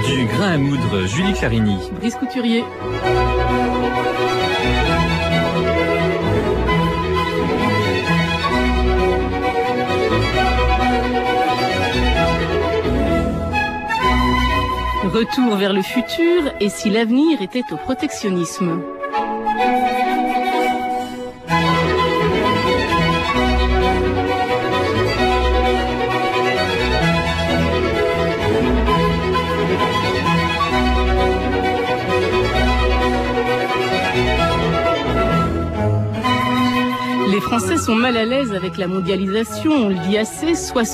Du grain à moudre, Julie Clarini. Brice Couturier. Retour vers le futur, et si l'avenir était au protectionnisme? Les Français sont mal à l'aise avec la mondialisation, on le dit assez,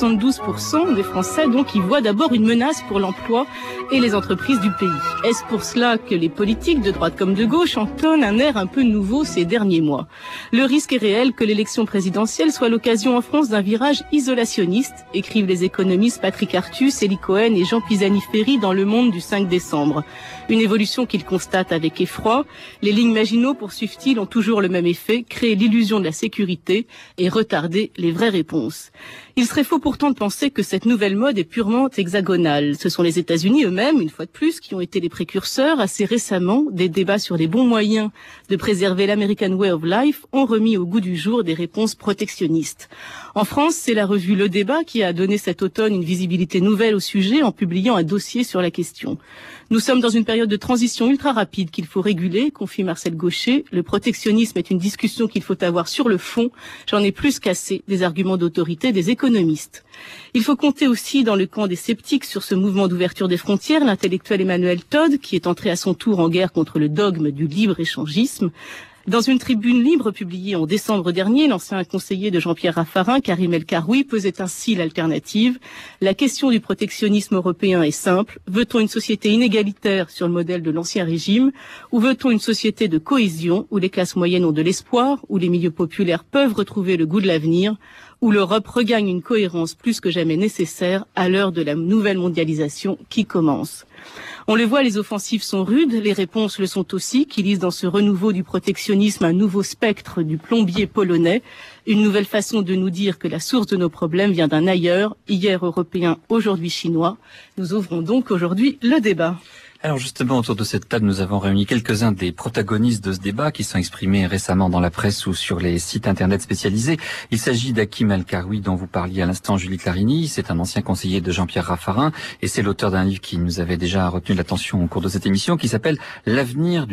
72% des Français donc y voient d'abord une menace pour l'emploi et les entreprises du pays. Est-ce pour cela que les politiques de droite comme de gauche entonnent un air un peu nouveau ces derniers mois? Le risque est réel que l'élection présidentielle soit l'occasion en France d'un virage isolationniste, écrivent les économistes Patrick Artus, Elie Cohen et Jean Pisani-Ferry dans Le Monde du 5 décembre. Une évolution qu'ils constatent avec effroi. Les lignes Maginot, poursuivent-ils, ont toujours le même effet, créer l'illusion de la sécurité et retarder les vraies réponses. Il serait faux pourtant de penser que cette nouvelle mode est purement hexagonale. Ce sont les États-Unis eux-mêmes, une fois de plus, qui ont été les précurseurs. Assez récemment, des débats sur les bons moyens de préserver l'American Way of Life ont remis au goût du jour des réponses protectionnistes. En France, c'est la revue Le Débat qui a donné cet automne une visibilité nouvelle au sujet en publiant un dossier sur la question. Nous sommes dans une période de transition ultra rapide qu'il faut réguler, confie Marcel Gaucher. Le protectionnisme est une discussion qu'il faut avoir sur le fond. J'en ai plus qu'assez des arguments d'autorité des économistes. Il faut compter aussi dans le camp des sceptiques sur ce mouvement d'ouverture des frontières, l'intellectuel Emmanuel Todd, qui est entré à son tour en guerre contre le dogme du libre-échangisme. Dans une tribune libre publiée en décembre dernier, l'ancien conseiller de Jean-Pierre Raffarin, Karim El Karoui, posait ainsi l'alternative. La question du protectionnisme européen est simple. Veut-on une société inégalitaire sur le modèle de l'ancien régime, ou veut-on une société de cohésion où les classes moyennes ont de l'espoir, où les milieux populaires peuvent retrouver le goût de l'avenir, où l'Europe regagne une cohérence plus que jamais nécessaire à l'heure de la nouvelle mondialisation qui commence? On le voit, les offensives sont rudes, les réponses le sont aussi, qui lisent dans ce renouveau du protectionnisme un nouveau spectre du plombier polonais, une nouvelle façon de nous dire que la source de nos problèmes vient d'un ailleurs, hier européen, aujourd'hui chinois. Nous ouvrons donc aujourd'hui le débat. Alors justement, autour de cette table, nous avons réuni quelques-uns des protagonistes de ce débat qui sont exprimés récemment dans la presse ou sur les sites internet spécialisés. Il s'agit d'Hakim El Karoui, dont vous parliez à l'instant, Julie Clarini. C'est un ancien conseiller de Jean-Pierre Raffarin et c'est l'auteur d'un livre qui nous avait déjà retenu l'attention au cours de cette émission, qui s'appelle « L'avenir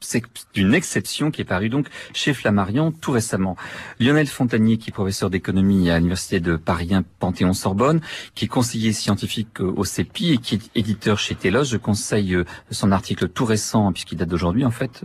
d'une exception », qui est paru donc chez Flammarion tout récemment. Lionel Fontanier, qui est professeur d'économie à l'université de Paris 1 Panthéon-Sorbonne, qui est conseiller scientifique au CEPI et qui est éditeur chez Telos. Je conseille son article tout récent, puisqu'il date d'aujourd'hui en fait,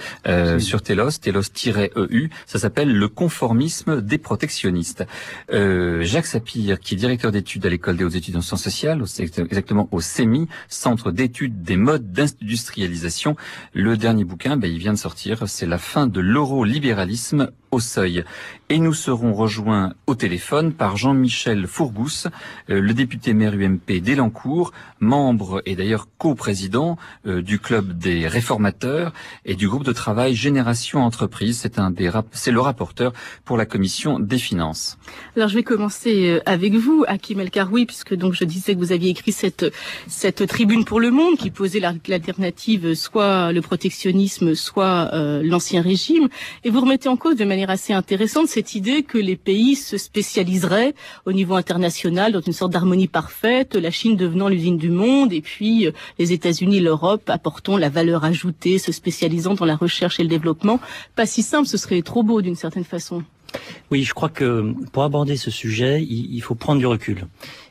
sur Telos, Telos-EU, ça s'appelle « Le conformisme des protectionnistes ». Jacques Sapir, qui est directeur d'études à l'école des hautes études en sciences sociales, exactement au CEMI, Centre d'études des modes d'industrialisation. Le dernier bouquin, il vient de sortir, c'est « La fin de l'eurolibéralisme au seuil ». Et nous serons rejoints au téléphone par Jean-Michel Fourgousse, le député maire UMP d'Elancourt, membre et d'ailleurs co-président du club des réformateurs et du groupe de travail Génération Entreprise. C'est le rapporteur pour la commission des finances. Alors je vais commencer avec vous, Hakim El Karoui, puisque donc je disais que vous aviez écrit cette tribune pour Le Monde qui posait l'alternative soit le protectionnisme, soit l'ancien régime, et vous remettez en cause de manière assez intéressante cette idée que les pays se spécialiseraient au niveau international dans une sorte d'harmonie parfaite, la Chine devenant l'usine du monde et puis les États-Unis, l'Europe apportant la valeur ajoutée, se spécialisant dans la recherche et le développement. Pas si simple, ce serait trop beau d'une certaine façon. Oui, je crois que pour aborder ce sujet, il faut prendre du recul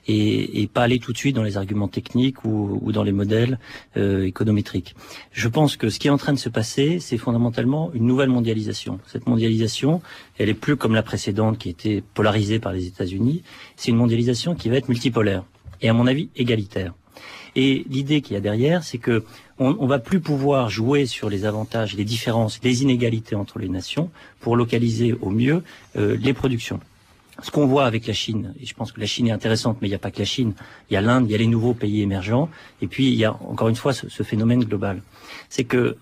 et pas aller tout de suite dans les arguments techniques ou dans les modèles économétriques. Je pense que ce qui est en train de se passer, c'est fondamentalement une nouvelle mondialisation. Cette mondialisation, elle est plus comme la précédente qui était polarisée par les États-Unis. C'est une mondialisation qui va être multipolaire et à mon avis égalitaire. Et l'idée qu'il y a derrière, c'est que on va plus pouvoir jouer sur les avantages, les différences, les inégalités entre les nations pour localiser au mieux les productions. Ce qu'on voit avec la Chine, et je pense que la Chine est intéressante, mais il n'y a pas que la Chine, il y a l'Inde, il y a les nouveaux pays émergents, et puis il y a encore une fois ce phénomène global. C'est que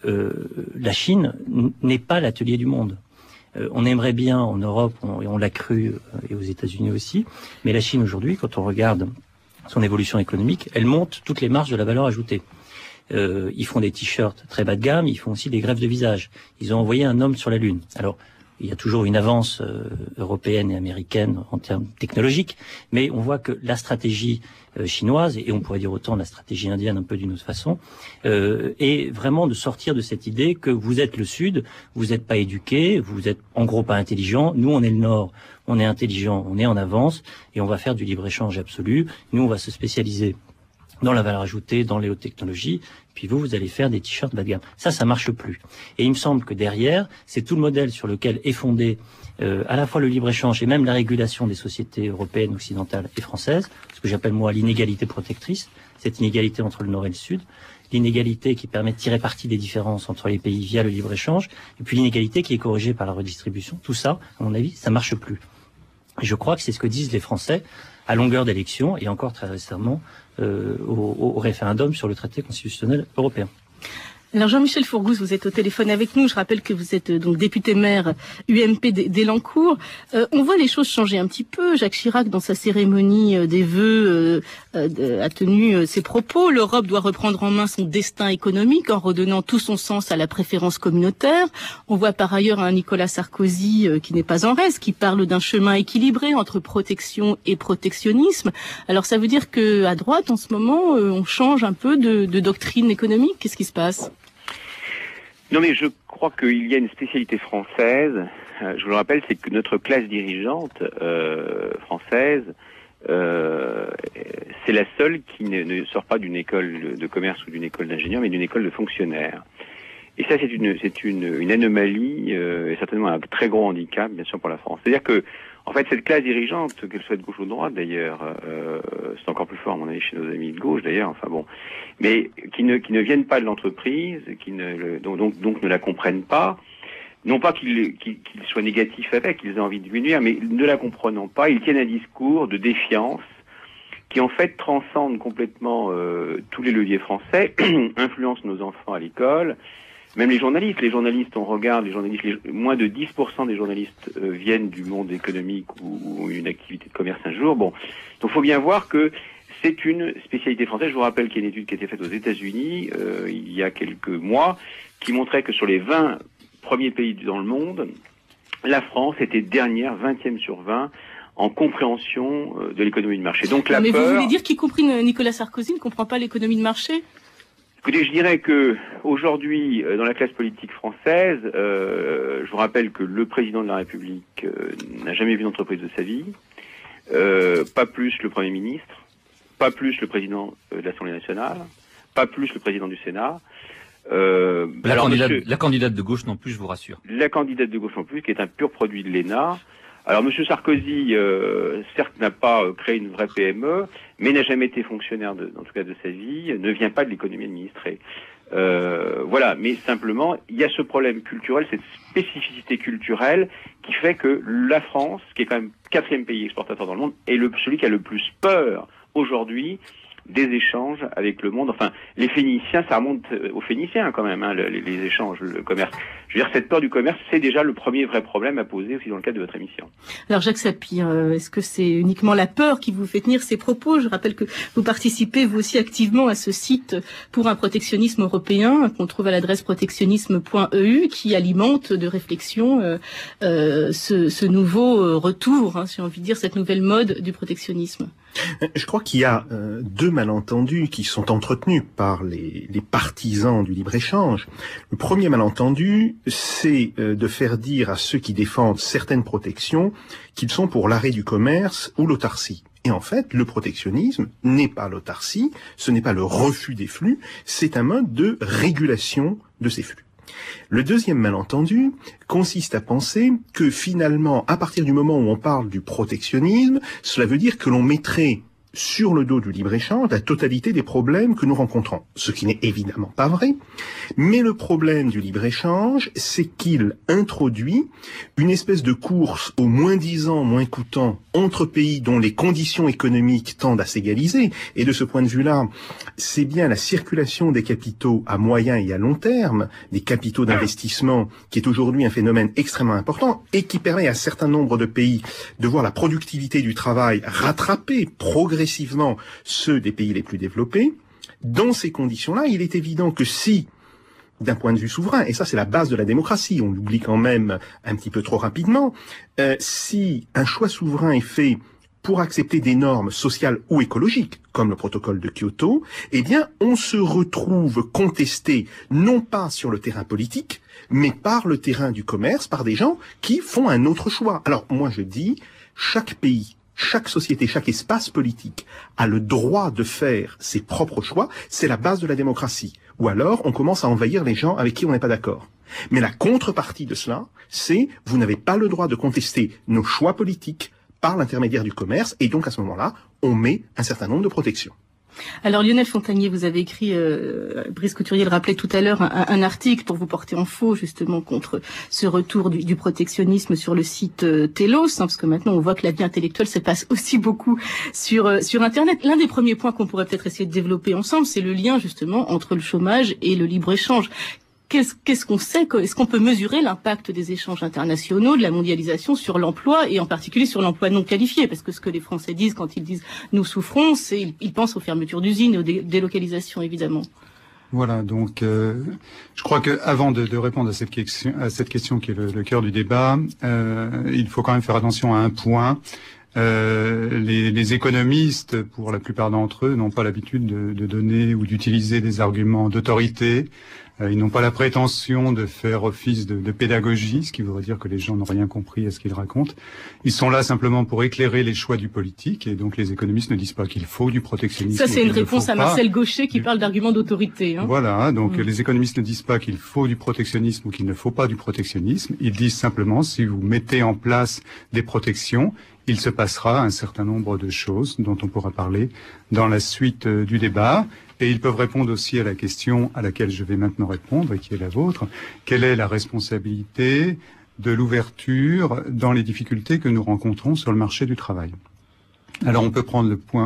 la Chine n'est pas l'atelier du monde. On aimerait bien en Europe, et on l'a cru, et aux États-Unis aussi, mais la Chine aujourd'hui, quand on regarde son évolution économique, elle monte toutes les marges de la valeur ajoutée. Ils font des t-shirts très bas de gamme, ils font aussi des greffes de visage. Ils ont envoyé un homme sur la Lune. Alors, il y a toujours une avance européenne et américaine en termes technologiques, mais on voit que la stratégie chinoise, et on pourrait dire autant la stratégie indienne un peu d'une autre façon, est vraiment de sortir de cette idée que vous êtes le Sud, vous n'êtes pas éduqué, vous êtes en gros pas intelligent, nous on est le Nord, on est intelligent, on est en avance, et on va faire du libre-échange absolu, nous on va se spécialiser dans la valeur ajoutée, dans les hautes technologies, puis vous allez faire des t-shirts bas de gamme. Ça marche plus. Et il me semble que derrière, c'est tout le modèle sur lequel est fondé à la fois le libre-échange et même la régulation des sociétés européennes, occidentales et françaises, ce que j'appelle moi l'inégalité protectrice, cette inégalité entre le Nord et le Sud, l'inégalité qui permet de tirer parti des différences entre les pays via le libre-échange, et puis l'inégalité qui est corrigée par la redistribution. Tout ça, à mon avis, ça marche plus. Et je crois que c'est ce que disent les Français à longueur d'élections, et encore très récemment au référendum sur le traité constitutionnel européen. Alors Jean-Michel Fourgousse, vous êtes au téléphone avec nous. Je rappelle que vous êtes donc député maire UMP d'Elancourt. On voit les choses changer un petit peu. Jacques Chirac, dans sa cérémonie des vœux, a tenu ses propos. L'Europe doit reprendre en main son destin économique en redonnant tout son sens à la préférence communautaire. On voit par ailleurs un Nicolas Sarkozy qui n'est pas en reste, qui parle d'un chemin équilibré entre protection et protectionnisme. Alors ça veut dire que à droite, en ce moment, on change un peu de doctrine économique. Qu'est-ce qui se passe ? Non, mais je crois qu'il y a une spécialité française. Je vous le rappelle, c'est que notre classe dirigeante française, c'est la seule qui ne sort pas d'une école de commerce ou d'une école d'ingénieur, mais d'une école de fonctionnaires. Et ça, c'est une anomalie et certainement un très gros handicap, bien sûr, pour la France. C'est-à-dire que, en fait, cette classe dirigeante, qu'elle soit de gauche ou de droite, d'ailleurs, c'est encore plus fort, à mon avis, chez nos amis de gauche, d'ailleurs, enfin bon, mais qui ne viennent pas de l'entreprise, donc ne la comprennent pas, non pas qu'ils soient négatifs avec, qu'ils aient envie de diminuer, mais ne la comprenant pas, ils tiennent un discours de défiance qui, en fait, transcende complètement tous les leviers français, influence nos enfants à l'école. Même les journalistes, on regarde, moins de 10% des journalistes viennent du monde économique ou une activité de commerce un jour. Bon, donc il faut bien voir que c'est une spécialité française. Je vous rappelle qu'il y a une étude qui a été faite aux États-Unis il y a quelques mois qui montrait que sur les 20 premiers pays dans le monde, la France était dernière, 20e sur 20, en compréhension de l'économie de marché. Donc mais vous voulez dire qu'y compris Nicolas Sarkozy ne comprend pas l'économie de marché ? Écoutez, je dirais que aujourd'hui, dans la classe politique française, je vous rappelle que le président de la République n'a jamais vu d'entreprise de sa vie, pas plus le Premier ministre, pas plus le président de l'Assemblée nationale, pas plus le président du Sénat. La candidate de gauche non plus, je vous rassure. La candidate de gauche non plus, qui est un pur produit de l'ENA. Alors, M. Sarkozy, certes, n'a pas créé une vraie PME, mais n'a jamais été fonctionnaire, en tout cas de sa vie, ne vient pas de l'économie administrée. Voilà, mais simplement, il y a ce problème culturel, cette spécificité culturelle qui fait que la France, qui est quand même 4e pays exportateur dans le monde, est celui qui a le plus peur aujourd'hui des échanges avec le monde. Enfin, les Phéniciens, ça remonte aux Phéniciens quand même, hein, les échanges, le commerce. Je veux dire, cette peur du commerce, c'est déjà le premier vrai problème à poser aussi dans le cadre de votre émission. Alors Jacques Sapir, est-ce que c'est uniquement la peur qui vous fait tenir ces propos ? Je rappelle que vous participez vous aussi activement à ce site pour un protectionnisme européen qu'on trouve à l'adresse protectionnisme.eu qui alimente de réflexion ce nouveau retour, hein, si j'ai envie de dire, cette nouvelle mode du protectionnisme. Je crois qu'il y a deux malentendus qui sont entretenus par les partisans du libre-échange. Le premier malentendu, c'est de faire dire à ceux qui défendent certaines protections qu'ils sont pour l'arrêt du commerce ou l'autarcie. Et en fait, le protectionnisme n'est pas l'autarcie, ce n'est pas le refus des flux, c'est un mode de régulation de ces flux. Le deuxième malentendu consiste à penser que finalement, à partir du moment où on parle du protectionnisme, cela veut dire que l'on mettrait sur le dos du libre-échange la totalité des problèmes que nous rencontrons. Ce qui n'est évidemment pas vrai. Mais le problème du libre-échange, c'est qu'il introduit une espèce de course au moins disant, moins coûtant entre pays dont les conditions économiques tendent à s'égaliser. Et de ce point de vue-là, c'est bien la circulation des capitaux à moyen et à long terme, des capitaux d'investissement, qui est aujourd'hui un phénomène extrêmement important et qui permet à un certain nombre de pays de voir la productivité du travail rattraper progressivement progressivement ceux des pays les plus développés. Dans ces conditions-là, il est évident que si, d'un point de vue souverain, et ça c'est la base de la démocratie, on l'oublie quand même un petit peu trop rapidement, si un choix souverain est fait pour accepter des normes sociales ou écologiques, comme le protocole de Kyoto, eh bien, on se retrouve contesté, non pas sur le terrain politique, mais par le terrain du commerce, par des gens qui font un autre choix. Alors, moi je dis, chaque pays, chaque société, chaque espace politique a le droit de faire ses propres choix, c'est la base de la démocratie. Ou alors, on commence à envahir les gens avec qui on n'est pas d'accord. Mais la contrepartie de cela, c'est, vous n'avez pas le droit de contester nos choix politiques par l'intermédiaire du commerce, et donc à ce moment-là, on met un certain nombre de protections. Alors Lionel Fontagnier, vous avez écrit, Brice Couturier le rappelait tout à l'heure, un article pour vous porter en faux justement contre ce retour du protectionnisme sur le site Telos, parce que maintenant on voit que la vie intellectuelle se passe aussi beaucoup sur Internet. L'un des premiers points qu'on pourrait peut-être essayer de développer ensemble, c'est le lien justement entre le chômage et le libre-échange. Qu'est-ce qu'on sait? Est-ce qu'on peut mesurer l'impact des échanges internationaux, de la mondialisation sur l'emploi et en particulier sur l'emploi non qualifié? Parce que ce que les Français disent quand ils disent « nous souffrons », c'est ils pensent aux fermetures d'usines et aux délocalisations évidemment. Voilà, donc je crois que avant de répondre à cette question qui est le cœur du débat, il faut quand même faire attention à un point. Les économistes, pour la plupart d'entre eux, n'ont pas l'habitude de donner ou d'utiliser des arguments d'autorité. Ils n'ont pas la prétention de faire office de pédagogie, ce qui voudrait dire que les gens n'ont rien compris à ce qu'ils racontent. Ils sont là simplement pour éclairer les choix du politique, et donc les économistes ne disent pas qu'il faut du protectionnisme. Ça, c'est une réponse à Marcel Gauchet qui parle d'arguments d'autorité. Hein. Voilà, donc les économistes ne disent pas qu'il faut du protectionnisme ou qu'il ne faut pas du protectionnisme. Ils disent simplement, si vous mettez en place des protections, il se passera un certain nombre de choses dont on pourra parler dans la suite du débat. Et ils peuvent répondre aussi à la question à laquelle je vais maintenant répondre et qui est la vôtre. Quelle est la responsabilité de l'ouverture dans les difficultés que nous rencontrons sur le marché du travail ? Alors on peut prendre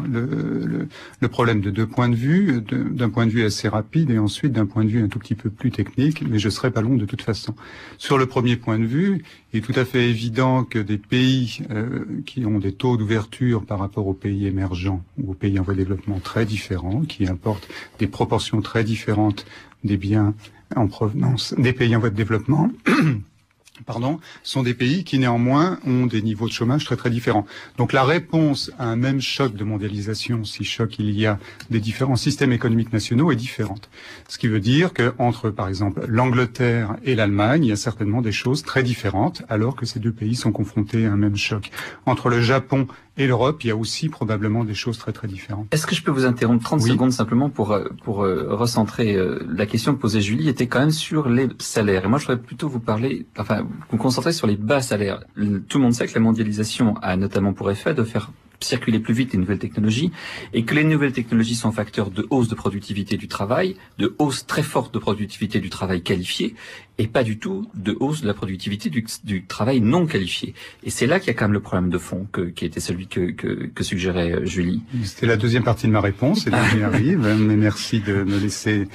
le problème de deux points de vue, d'un point de vue assez rapide et ensuite d'un point de vue un tout petit peu plus technique, mais je serai pas long de toute façon. Sur le premier point de vue, il est tout à fait évident que des pays qui ont des taux d'ouverture par rapport aux pays émergents ou aux pays en voie de développement très différents, qui importent des proportions très différentes des biens en provenance des pays en voie de développement, sont des pays qui néanmoins ont des niveaux de chômage très très différents. Donc la réponse à un même choc de mondialisation, si choc il y a des différents systèmes économiques nationaux, est différente. Ce qui veut dire que entre par exemple l'Angleterre et l'Allemagne, il y a certainement des choses très différentes alors que ces deux pays sont confrontés à un même choc. Entre le Japon et l'Europe, il y a aussi probablement des choses très très différentes. Est-ce que je peux vous interrompre 30 secondes simplement pour recentrer la question que posait Julie était quand même sur les salaires. Et moi, je voudrais plutôt vous concentrer sur les bas salaires. Tout le monde sait que la mondialisation a notamment pour effet de faire circuler plus vite les nouvelles technologies et que les nouvelles technologies sont facteurs de hausse de productivité du travail, de hausse très forte de productivité du travail qualifié et pas du tout de hausse de la productivité du travail non qualifié. Et c'est là qu'il y a quand même le problème de fond qui était celui que suggérait Julie. C'était la deuxième partie de ma réponse et donc j'y arrive, mais merci de me laisser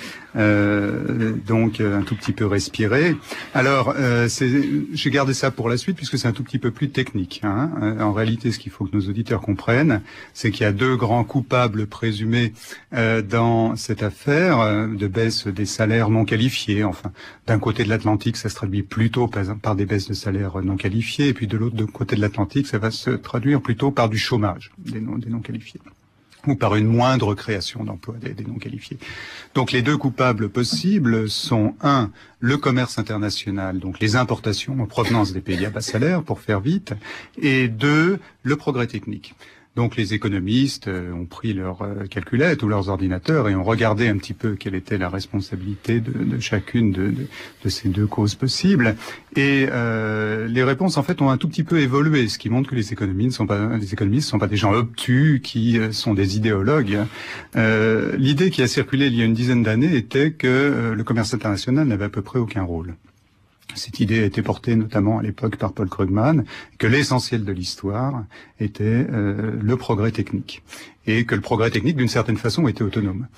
donc un tout petit peu respirer. Alors j'ai gardé ça pour la suite puisque c'est un tout petit peu plus technique. En réalité, ce qu'il faut que nos auditeurs comprennent, c'est qu'il y a deux grands coupables présumés dans cette affaire de baisse des salaires non qualifiés. Enfin, d'un côté de l'Atlantique, ça se traduit plutôt par des baisses de salaires non qualifiés, et puis de l'autre côté de l'Atlantique, ça va se traduire plutôt par du chômage des non qualifiés, ou par une moindre création d'emplois des non qualifiés. Donc les deux coupables possibles sont le commerce international, donc les importations en provenance des pays à bas salaire, pour faire vite, et deux, le progrès technique. Donc les économistes ont pris leurs calculettes ou leurs ordinateurs et ont regardé un petit peu quelle était la responsabilité de chacune de ces deux causes possibles. Et les réponses en fait ont un tout petit peu évolué, ce qui montre que les économistes ne sont pas des gens obtus qui sont des idéologues. L'idée qui a circulé il y a une dizaine d'années était que le commerce international n'avait à peu près aucun rôle. Cette idée a été portée notamment à l'époque par Paul Krugman, que l'essentiel de l'histoire était le progrès technique, et que le progrès technique d'une certaine façon était autonome.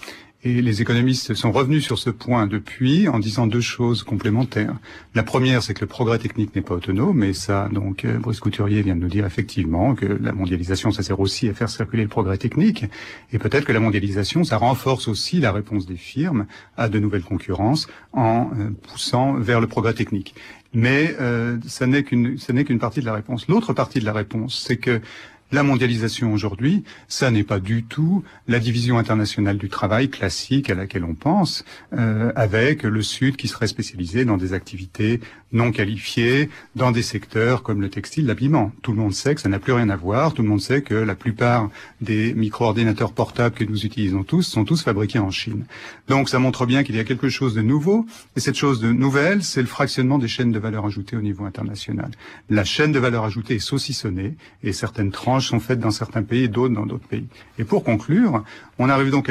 Et les économistes sont revenus sur ce point depuis en disant deux choses complémentaires. La première, c'est que le progrès technique n'est pas autonome, et ça, donc, Brice Couturier vient de nous dire effectivement que la mondialisation, ça sert aussi à faire circuler le progrès technique, et peut-être que la mondialisation, ça renforce aussi la réponse des firmes à de nouvelles concurrences en poussant vers le progrès technique. Mais ça n'est qu'une partie de la réponse. L'autre partie de la réponse, c'est que la mondialisation aujourd'hui, ça n'est pas du tout la division internationale du travail classique à laquelle on pense, avec le Sud qui serait spécialisé dans des activités non qualifiées, dans des secteurs comme le textile, l'habillement. Tout le monde sait que ça n'a plus rien à voir, tout le monde sait que la plupart des micro-ordinateurs portables que nous utilisons tous sont tous fabriqués en Chine. Donc ça montre bien qu'il y a quelque chose de nouveau, et cette chose de nouvelle, c'est le fractionnement des chaînes de valeur ajoutée au niveau international. La chaîne de valeur ajoutée est saucissonnée, et certaines tranches sont faites dans certains pays et d'autres dans d'autres pays. Et pour conclure, on arrive donc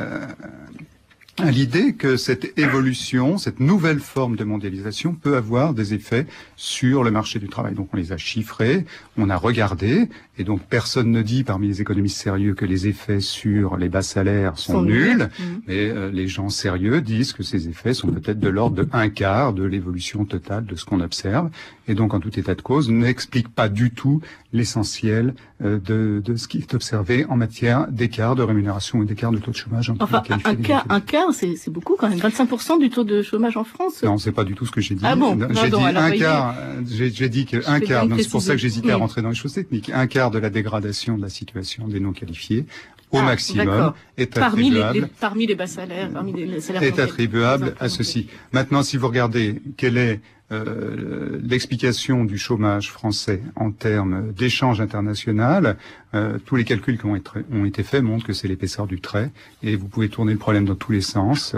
à l'idée que cette évolution, cette nouvelle forme de mondialisation peut avoir des effets sur le marché du travail. Donc on les a chiffrés, on a regardé, et donc personne ne dit parmi les économistes sérieux que les effets sur les bas salaires sont nuls, mais les gens sérieux disent que ces effets sont peut-être de l'ordre de 1/4 de l'évolution totale de ce qu'on observe, et donc en tout état de cause n'explique pas du tout l'essentiel de ce qui est observé en matière d'écart de rémunération et d'écart de taux de chômage. Enfin, un quart, c'est beaucoup quand même. 25% du taux de chômage en France. Non, c'est pas du tout ce que j'ai dit. Ah bon? J'ai dit un quart. J'ai dit qu'un quart. Donc c'est pour ça que j'hésitais à rentrer dans les choses techniques. Un quart de la dégradation de la situation des non qualifiés au maximum est attribuable. Parmi les bas salaires, parmi les salaires est attribuable à ceci. Maintenant, si vous regardez quelle est l'explication du chômage français en termes d'échange international, tous les calculs qui ont été faits montrent que c'est l'épaisseur du trait, et vous pouvez tourner le problème dans tous les sens.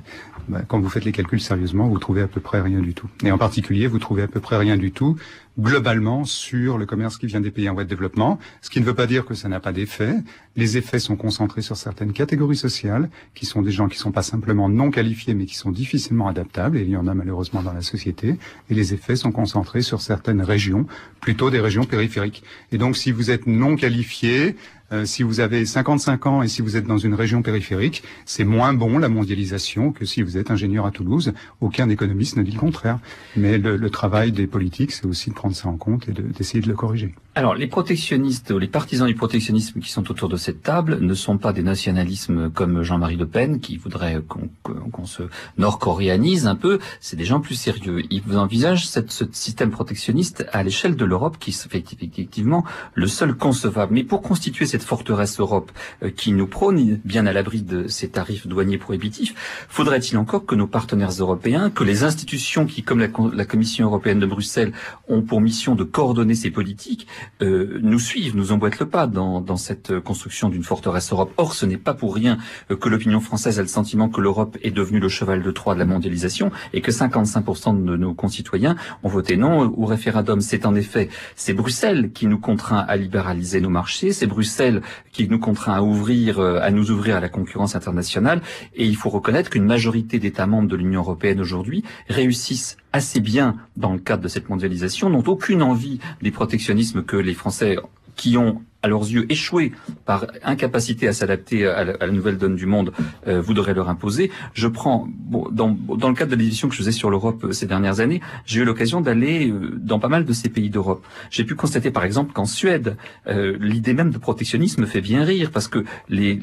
Quand vous faites les calculs sérieusement, vous trouvez à peu près rien du tout. Et en particulier, vous trouvez à peu près rien du tout globalement sur le commerce qui vient des pays en voie de développement, ce qui ne veut pas dire que ça n'a pas d'effet. Les effets sont concentrés sur certaines catégories sociales, qui sont des gens qui sont pas simplement non qualifiés, mais qui sont difficilement adaptables, et il y en a malheureusement dans la société, et les effets sont concentrés sur certaines régions, plutôt des régions périphériques. Et donc si vous êtes non qualifié, si vous avez 55 ans et si vous êtes dans une région périphérique, c'est moins bon la mondialisation que si vous êtes ingénieur à Toulouse. Aucun économiste ne dit le contraire. Mais le travail des politiques, c'est aussi de prendre ça en compte et d'essayer de le corriger. Alors, les protectionnistes ou les partisans du protectionnisme qui sont autour de cette table ne sont pas des nationalismes comme Jean-Marie Le Pen qui voudraient qu'on se nord-coréanise un peu. C'est des gens plus sérieux. Ils envisagent ce système protectionniste à l'échelle de l'Europe qui fait effectivement le seul concevable. Mais pour constituer cette forteresse Europe qui nous prône bien à l'abri de ces tarifs douaniers prohibitifs, faudrait-il encore que nos partenaires européens, que les institutions qui, comme la Commission européenne de Bruxelles, ont pour mission de coordonner ces politiques, nous suivent, nous emboîtent le pas dans cette construction d'une forteresse Europe. Or, ce n'est pas pour rien que l'opinion française a le sentiment que l'Europe est devenue le cheval de Troie de la mondialisation et que 55% de nos concitoyens ont voté non au référendum. C'est Bruxelles qui nous contraint à libéraliser nos marchés, c'est Bruxelles qui nous contraint à nous ouvrir à la concurrence internationale, et il faut reconnaître qu'une majorité d'États membres de l'Union européenne aujourd'hui réussissent assez bien dans le cadre de cette mondialisation, n'ont aucune envie des protectionnismes que les Français qui ont à leurs yeux échoué par incapacité à s'adapter à la nouvelle donne du monde, voudraient leur imposer. Je prends, dans le cadre de l'édition que je faisais sur l'Europe ces dernières années, j'ai eu l'occasion d'aller dans pas mal de ces pays d'Europe. J'ai pu constater par exemple qu'en Suède, l'idée même de protectionnisme fait bien rire, parce que les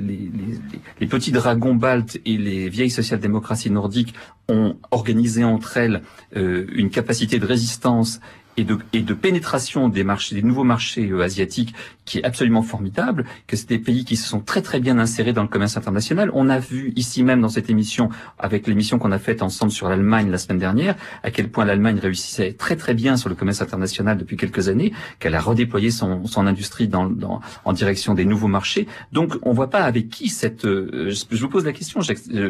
petits dragons baltes et les vieilles social-démocraties nordiques ont organisé entre elles une capacité de résistance et de pénétration des nouveaux marchés asiatiques qui est absolument formidable, que c'est des pays qui se sont très très bien insérés dans le commerce international. On a vu ici même dans cette émission, avec l'émission qu'on a faite ensemble sur l'Allemagne la semaine dernière, à quel point l'Allemagne réussissait très très bien sur le commerce international depuis quelques années, qu'elle a redéployé son industrie en direction des nouveaux marchés. Donc on voit pas avec qui je vous pose la question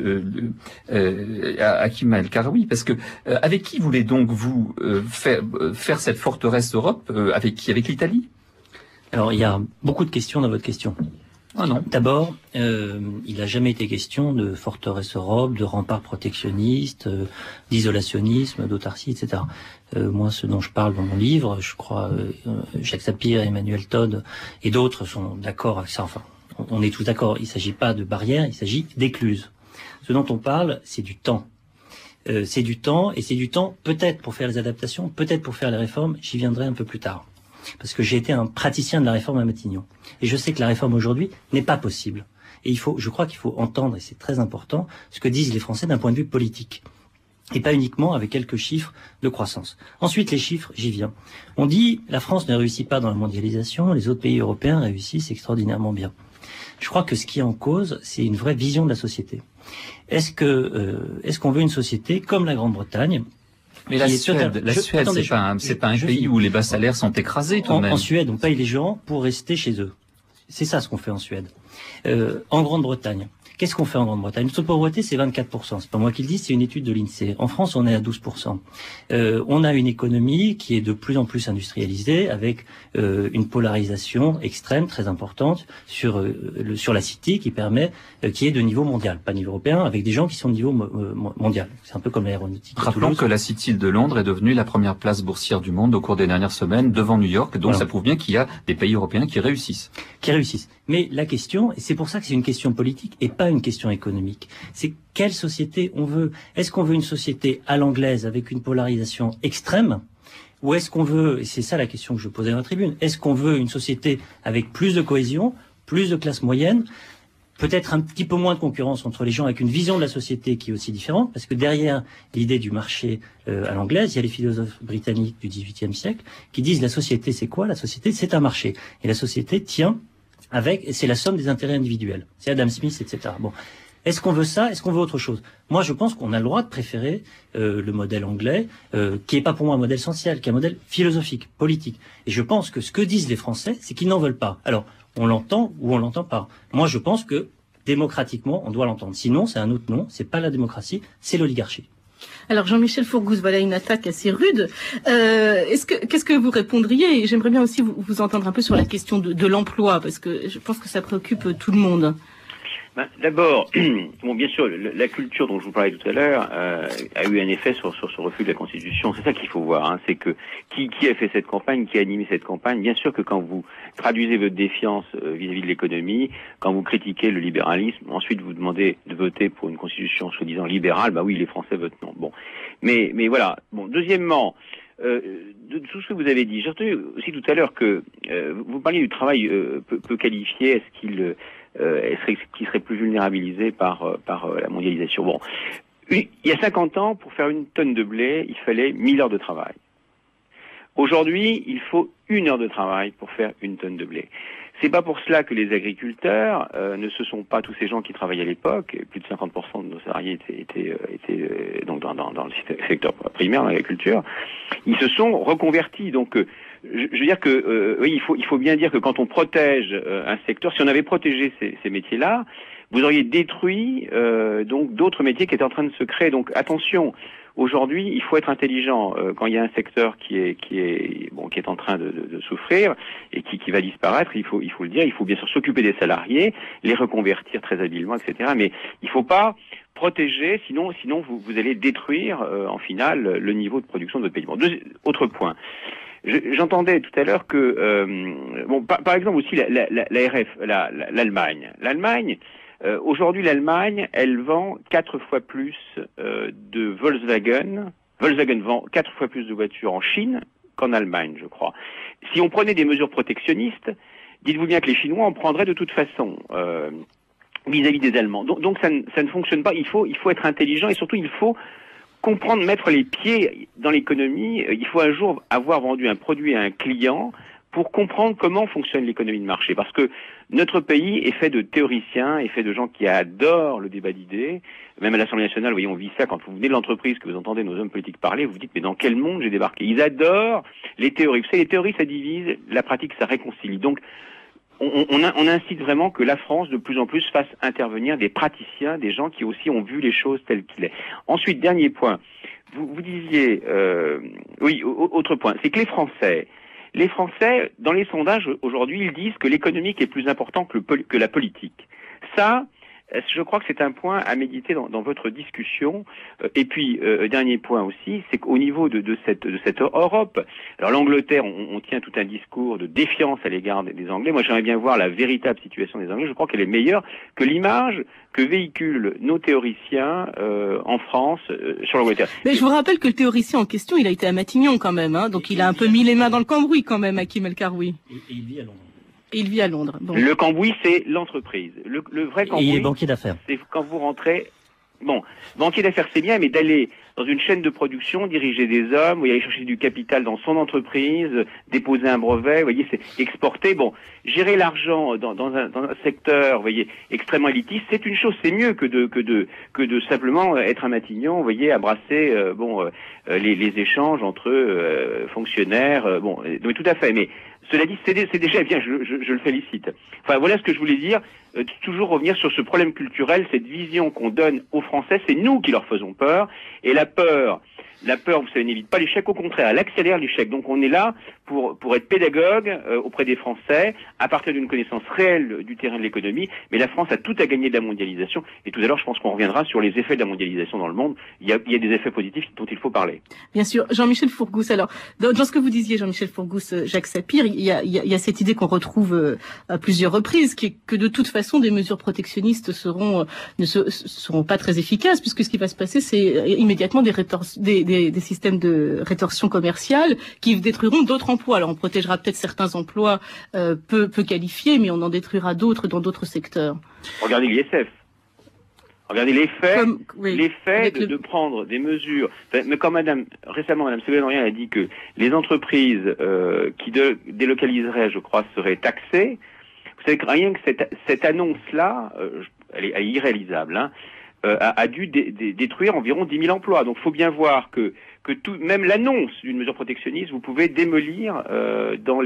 à Hakim El-Karaoui, parce que avec qui voulez donc vous faire cette forteresse Europe, avec qui? Avec l'Italie? Alors, il y a beaucoup de questions dans votre question. Ah non. D'abord, il n'a jamais été question de forteresse Europe, de rempart protectionniste, d'isolationnisme, d'autarcie, etc. Moi, ce dont je parle dans mon livre, je crois, Jacques Sapir, Emmanuel Todd et d'autres sont d'accord avec ça. Enfin, on est tous d'accord, il ne s'agit pas de barrières, il s'agit d'écluses. Ce dont on parle, c'est du temps. C'est du temps, et c'est du temps peut-être pour faire les adaptations, peut-être pour faire les réformes, j'y viendrai un peu plus tard. Parce que j'ai été un praticien de la réforme à Matignon. Et je sais que la réforme aujourd'hui n'est pas possible. Et je crois qu'il faut entendre, et c'est très important, ce que disent les Français d'un point de vue politique. Et pas uniquement avec quelques chiffres de croissance. Ensuite, les chiffres, j'y viens. On dit, la France ne réussit pas dans la mondialisation, les autres pays européens réussissent extraordinairement bien. Je crois que ce qui est en cause, c'est une vraie vision de la société. Est-ce qu'on veut une société comme la Grande-Bretagne? Mais la Suède, c'est pas un pays où les bas salaires sont écrasés tout de même. En Suède, on paye les gens pour rester chez eux. C'est ça ce qu'on fait en Suède. En Grande-Bretagne, qu'est-ce qu'on fait en Grande-Bretagne? Le taux de pauvreté, c'est 24%. C'est pas moi qui le dis, c'est une étude de l'INSEE. En France, on est à 12%. On a une économie qui est de plus en plus industrialisée, avec une polarisation extrême, très importante, sur la cité qui permet, qui est de niveau mondial, pas niveau européen, avec des gens qui sont de niveau mondial. C'est un peu comme l'aéronautique. Rappelons que la City de Londres est devenue la première place boursière du monde au cours des dernières semaines, devant New York. Donc voilà. Ça prouve bien qu'il y a des pays européens qui réussissent. Mais la question, et c'est pour ça que c'est une question politique et pas une question économique, c'est quelle société on veut. Est-ce qu'on veut une société à l'anglaise avec une polarisation extrême, ou est-ce qu'on veut, et c'est ça la question que je posais dans la tribune, est-ce qu'on veut une société avec plus de cohésion, plus de classe moyenne, peut-être un petit peu moins de concurrence entre les gens, avec une vision de la société qui est aussi différente, parce que derrière l'idée du marché à l'anglaise, il y a les philosophes britanniques du XVIIIe siècle qui disent la société c'est quoi? La société c'est un marché. Et la société tient c'est la somme des intérêts individuels. C'est Adam Smith, etc. Bon. Est-ce qu'on veut ça? Est-ce qu'on veut autre chose? Moi, je pense qu'on a le droit de préférer le modèle anglais, qui est pas pour moi un modèle social, qui est un modèle philosophique, politique. Et je pense que ce que disent les Français, c'est qu'ils n'en veulent pas. Alors, on l'entend ou on l'entend pas. Moi, je pense que démocratiquement, on doit l'entendre. Sinon, c'est un autre nom. C'est pas la démocratie, c'est l'oligarchie. Alors Jean-Michel Fourgousse, voilà une attaque assez rude. Qu'est-ce que vous répondriez? Et j'aimerais bien aussi vous entendre un peu sur la question de l'emploi, parce que je pense que ça préoccupe tout le monde. D'abord, bon, bien sûr, la culture dont je vous parlais tout à l'heure a eu un effet sur ce refus de la Constitution. C'est ça qu'il faut voir. Hein. C'est que qui a fait cette campagne, qui a animé cette campagne. Bien sûr que quand vous traduisez votre défiance vis-à-vis de l'économie, quand vous critiquez le libéralisme, ensuite vous demandez de voter pour une Constitution soi-disant libérale, bah oui, les Français votent non. Bon, mais voilà. Bon, deuxièmement. De tout ce que vous avez dit, j'ai retenu aussi tout à l'heure que vous parliez du travail peu qualifié. Est-ce qu'il serait plus vulnérabilisé par la mondialisation? Bon, il y a 50 ans, pour faire une tonne de blé, il fallait 1000 heures de travail. Aujourd'hui, il faut 1 heure de travail pour faire une tonne de blé. C'est pas pour cela que les agriculteurs ne se sont pas tous ces gens qui travaillaient à l'époque. Plus de 50% de nos salariés étaient donc dans le secteur primaire, dans l'agriculture. Ils se sont reconvertis. Donc, je veux dire que oui, il faut bien dire que quand on protège un secteur, si on avait protégé ces métiers-là, vous auriez détruit donc d'autres métiers qui étaient en train de se créer. Donc, attention. Aujourd'hui, il faut être intelligent quand il y a un secteur qui est en train de souffrir et qui va disparaître. Il faut le dire. Il faut bien sûr s'occuper des salariés, les reconvertir très habilement, etc. Mais il faut pas protéger, sinon vous allez détruire en finale le niveau de production de votre pays. Bon, autre point. J'entendais tout à l'heure que par exemple aussi l'Allemagne. L'Allemagne. Aujourd'hui, l'Allemagne, elle vend 4 fois plus de Volkswagen. Volkswagen vend 4 fois plus de voitures en Chine qu'en Allemagne, je crois. Si on prenait des mesures protectionnistes, dites-vous bien que les Chinois en prendraient de toute façon vis-à-vis des Allemands. Donc ça ne fonctionne pas. Il faut être intelligent et surtout il faut comprendre, mettre les pieds dans l'économie. Il faut un jour avoir vendu un produit à un client pour comprendre comment fonctionne l'économie de marché. Parce que notre pays est fait de théoriciens, est fait de gens qui adorent le débat d'idées. Même à l'Assemblée nationale, vous voyez, on vit ça quand vous venez de l'entreprise, que vous entendez nos hommes politiques parler, vous vous dites, mais dans quel monde j'ai débarqué? Ils adorent les théories. Vous savez, les théories, ça divise, la pratique, ça réconcilie. Donc, on incite vraiment que la France, de plus en plus, fasse intervenir des praticiens, des gens qui aussi ont vu les choses telles qu'il est. Ensuite, dernier point. Vous disiez, oui, autre point, c'est que les Français, dans les sondages, aujourd'hui, ils disent que l'économique est plus important que la politique. Ça, je crois que c'est un point à méditer dans votre discussion. Et puis, dernier point aussi, c'est qu'au niveau de cette Europe, alors l'Angleterre, on tient tout un discours de défiance à l'égard des Anglais. Moi, j'aimerais bien voir la véritable situation des Anglais. Je crois qu'elle est meilleure que l'image que véhiculent nos théoriciens en France sur l'Angleterre. Mais je vous rappelle que le théoricien en question, il a été à Matignon quand même, hein, donc il a un peu mis les mains dans le cambouis quand même, Hakim El-Karoui. Et il vit à Londres. Et il vit à Londres. Donc. Le cambouis, c'est l'entreprise. Le vrai cambouis, et il est banquier d'affaires. C'est quand vous rentrez... Bon, banquier d'affaires, c'est bien, mais d'aller dans une chaîne de production, diriger des hommes, vous voyez, aller chercher du capital dans son entreprise, déposer un brevet, vous voyez, c'est exporter. Bon, gérer l'argent dans un secteur, vous voyez, extrêmement élitiste, c'est une chose, c'est mieux que de simplement être à Matignon, vous voyez, abrasser les échanges entre fonctionnaires. Bon, mais tout à fait. Mais cela dit, c'est déjà bien, je le félicite. Enfin, voilà ce que je voulais dire. Toujours revenir sur ce problème culturel, cette vision qu'on donne aux Français, c'est nous qui leur faisons peur. Et la peur, vous savez, n'évite pas l'échec, au contraire, elle accélère l'échec. Donc on est là pour être pédagogue auprès des Français, à partir d'une connaissance réelle du terrain de l'économie. Mais la France a tout à gagner de la mondialisation. Et tout à l'heure, je pense qu'on reviendra sur les effets de la mondialisation dans le monde. Il y a des effets positifs dont il faut parler. Bien sûr. Jean-Michel Fourgousse, alors, dans ce que vous disiez, Jean-Michel Fourgousse, Jacques Sapir, il y a cette idée qu'on retrouve à plusieurs reprises, qui est que de toute façon, des mesures protectionnistes ne seront pas très efficaces, puisque ce qui va se passer, c'est immédiatement des systèmes de rétorsion commerciale qui détruiront d'autres emplois. Alors on protégera peut-être certains emplois peu qualifiés, mais on en détruira d'autres dans d'autres secteurs. Regardez l'ISF. Regardez l'effet de prendre des mesures. Mais comme récemment, Madame Ségolène-Royal a dit que les entreprises qui délocaliseraient, je crois, seraient taxées. Vous savez que rien que cette annonce-là, elle est irréalisable, hein, a dû détruire environ 10 000 emplois. Donc, il faut bien voir que même l'annonce d'une mesure protectionniste, vous pouvez démolir dans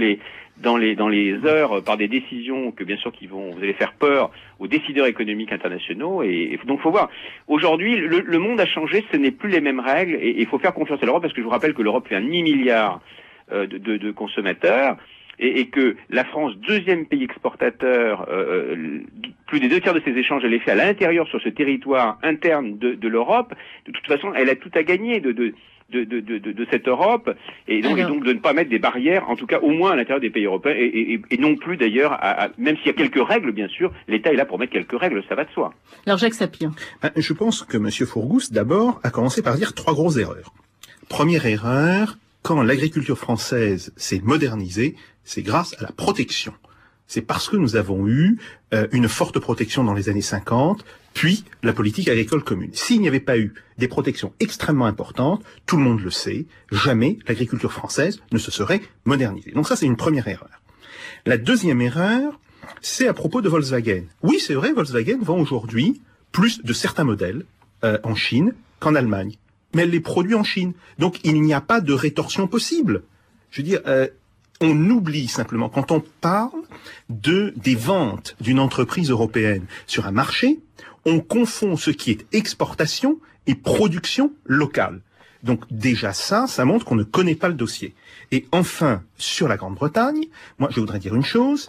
les heures par des décisions que bien sûr vous allez faire peur aux décideurs économiques internationaux. Et donc, faut voir. Aujourd'hui, le monde a changé. Ce n'est plus les mêmes règles. Et il faut faire confiance à l'Europe parce que je vous rappelle que l'Europe fait 1 demi-milliard de consommateurs. Et que la France, deuxième pays exportateur, plus des 2/3 de ses échanges, elle est fait à l'intérieur sur ce territoire interne de l'Europe. De toute façon, elle a tout à gagner de cette Europe, et donc de ne pas mettre des barrières, en tout cas au moins à l'intérieur des pays européens, et non plus d'ailleurs, même s'il y a quelques règles, bien sûr, l'État est là pour mettre quelques règles, ça va de soi. Alors Jacques Sapir. Je pense que M. Fourgousse, d'abord, a commencé par dire 3 grosses erreurs. Première erreur, quand l'agriculture française s'est modernisée, c'est grâce à la protection. C'est parce que nous avons eu une forte protection dans les années 50, puis la politique agricole commune. S'il n'y avait pas eu des protections extrêmement importantes, tout le monde le sait, jamais l'agriculture française ne se serait modernisée. Donc ça, c'est une première erreur. La deuxième erreur, c'est à propos de Volkswagen. Oui, c'est vrai, Volkswagen vend aujourd'hui plus de certains modèles en Chine qu'en Allemagne. Mais elle les produit en Chine. Donc il n'y a pas de rétorsion possible. Je veux dire, on oublie simplement, quand on parle des ventes d'une entreprise européenne sur un marché, on confond ce qui est exportation et production locale. Donc déjà ça montre qu'on ne connaît pas le dossier. Et enfin, sur la Grande-Bretagne, moi je voudrais dire une chose,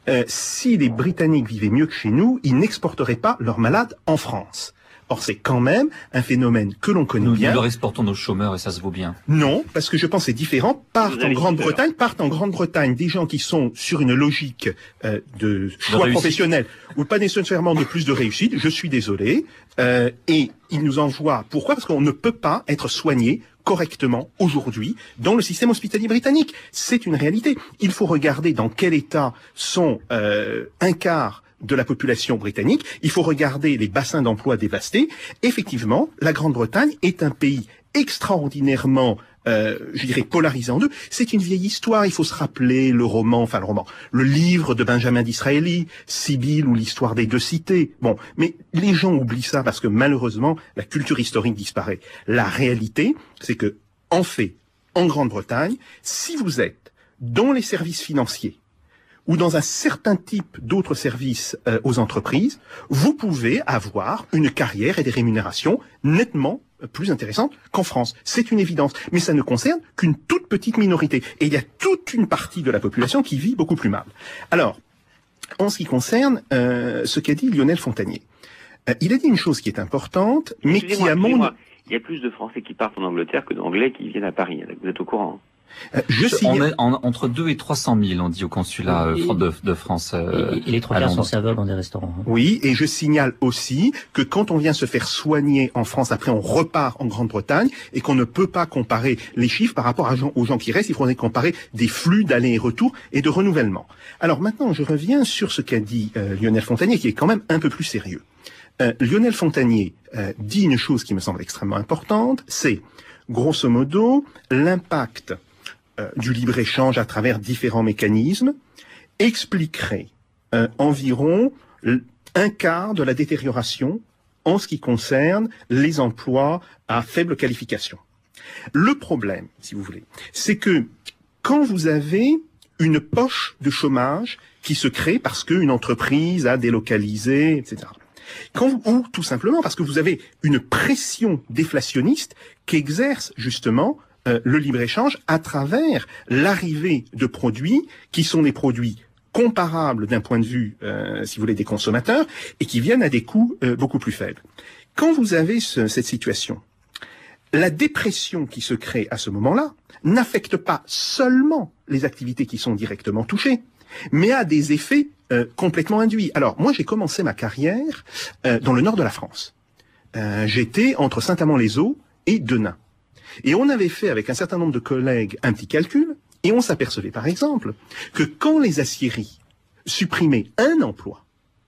si les Britanniques vivaient mieux que chez nous, ils n'exporteraient pas leurs malades en France. Or, c'est quand même un phénomène que l'on connaît bien. Nous leur exportons nos chômeurs et ça se vaut bien. Non, parce que je pense que c'est différent. Partent en Grande-Bretagne des gens qui sont sur une logique de choix professionnel ou pas nécessairement de plus de réussite. Je suis désolé. Et ils nous envoient. Pourquoi? Parce qu'on ne peut pas être soigné correctement aujourd'hui dans le système hospitalier britannique. C'est une réalité. Il faut regarder dans quel état sont un quart de la population britannique, il faut regarder les bassins d'emploi dévastés. Effectivement, la Grande-Bretagne est un pays extraordinairement, je dirais, polarisé en deux. C'est une vieille histoire, il faut se rappeler le livre de Benjamin Disraeli, Sibylle ou l'histoire des 2 cités. Bon, mais les gens oublient ça parce que malheureusement, la culture historique disparaît. La réalité, c'est que, en fait, en Grande-Bretagne, si vous êtes dans les services financiers, ou dans un certain type d'autres services aux entreprises, vous pouvez avoir une carrière et des rémunérations nettement plus intéressantes qu'en France. C'est une évidence. Mais ça ne concerne qu'une toute petite minorité. Et il y a toute une partie de la population qui vit beaucoup plus mal. Alors, en ce qui concerne ce qu'a dit Lionel Fontanier, Il a dit une chose qui est importante, mais qui à mon... Il y a plus de Français qui partent en Angleterre que d'Anglais qui viennent à Paris. Vous êtes au courant? On est entre 2 et 300 000, on dit au consulat de France. Et les 3 quarts sont serveurs dans des restaurants. Oui, et je signale aussi que quand on vient se faire soigner en France, après on repart en Grande-Bretagne, et qu'on ne peut pas comparer les chiffres par rapport aux gens qui restent, il faudrait comparer des flux d'aller et retour et de renouvellement. Alors maintenant, je reviens sur ce qu'a dit Lionel Fontagné, qui est quand même un peu plus sérieux. Lionel Fontagné dit une chose qui me semble extrêmement importante, c'est, grosso modo, l'impact du libre-échange à travers différents mécanismes expliquerait environ un quart de la détérioration en ce qui concerne les emplois à faible qualification. Le problème, si vous voulez, c'est que quand vous avez une poche de chômage qui se crée parce qu'une entreprise a délocalisé, etc., ou tout simplement parce que vous avez une pression déflationniste qu'exerce justement le libre-échange à travers l'arrivée de produits qui sont des produits comparables d'un point de vue, si vous voulez, des consommateurs et qui viennent à des coûts beaucoup plus faibles. Quand vous avez cette situation, la dépression qui se crée à ce moment-là n'affecte pas seulement les activités qui sont directement touchées, mais a des effets complètement induits. Alors, moi, j'ai commencé ma carrière dans le nord de la France. J'étais entre Saint-Amand-les-Eaux et Denain. Et on avait fait avec un certain nombre de collègues un petit calcul, et on s'apercevait par exemple que quand les aciéries supprimaient un emploi,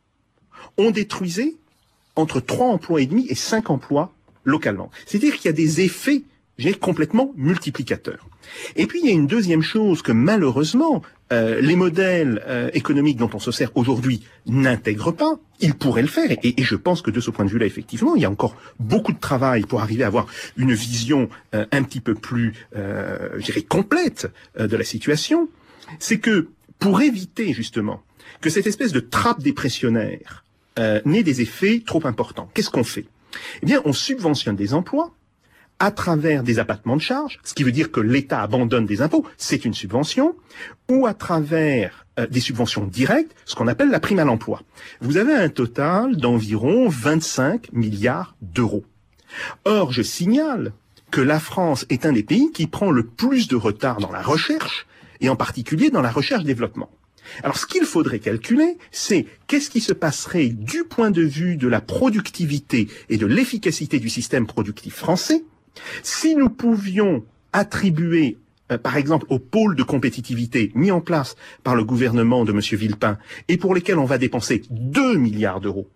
on détruisait entre 3 emplois et demi et 5 emplois localement. C'est-à-dire qu'il y a des effets complètement multiplicateurs. Et puis il y a une deuxième chose que malheureusement les modèles économiques dont on se sert aujourd'hui n'intègrent pas. Ils pourraient le faire, et je pense que de ce point de vue-là, effectivement, il y a encore beaucoup de travail pour arriver à avoir une vision un petit peu plus, je dirais, complète de la situation. C'est que pour éviter justement que cette espèce de trappe dépressionnaire n'ait des effets trop importants, qu'est-ce qu'on fait? Eh bien, on subventionne des emplois à travers des abattements de charges, ce qui veut dire que l'État abandonne des impôts, c'est une subvention, ou à travers des subventions directes, ce qu'on appelle la prime à l'emploi. Vous avez un total d'environ 25 milliards d'euros. Or, je signale que la France est un des pays qui prend le plus de retard dans la recherche, et en particulier dans la recherche-développement. Alors, ce qu'il faudrait calculer, c'est qu'est-ce qui se passerait du point de vue de la productivité et de l'efficacité du système productif français si nous pouvions attribuer, par exemple, aux pôles de compétitivité mis en place par le gouvernement de M. Villepin et pour lesquels on va dépenser 2 milliards d'euros,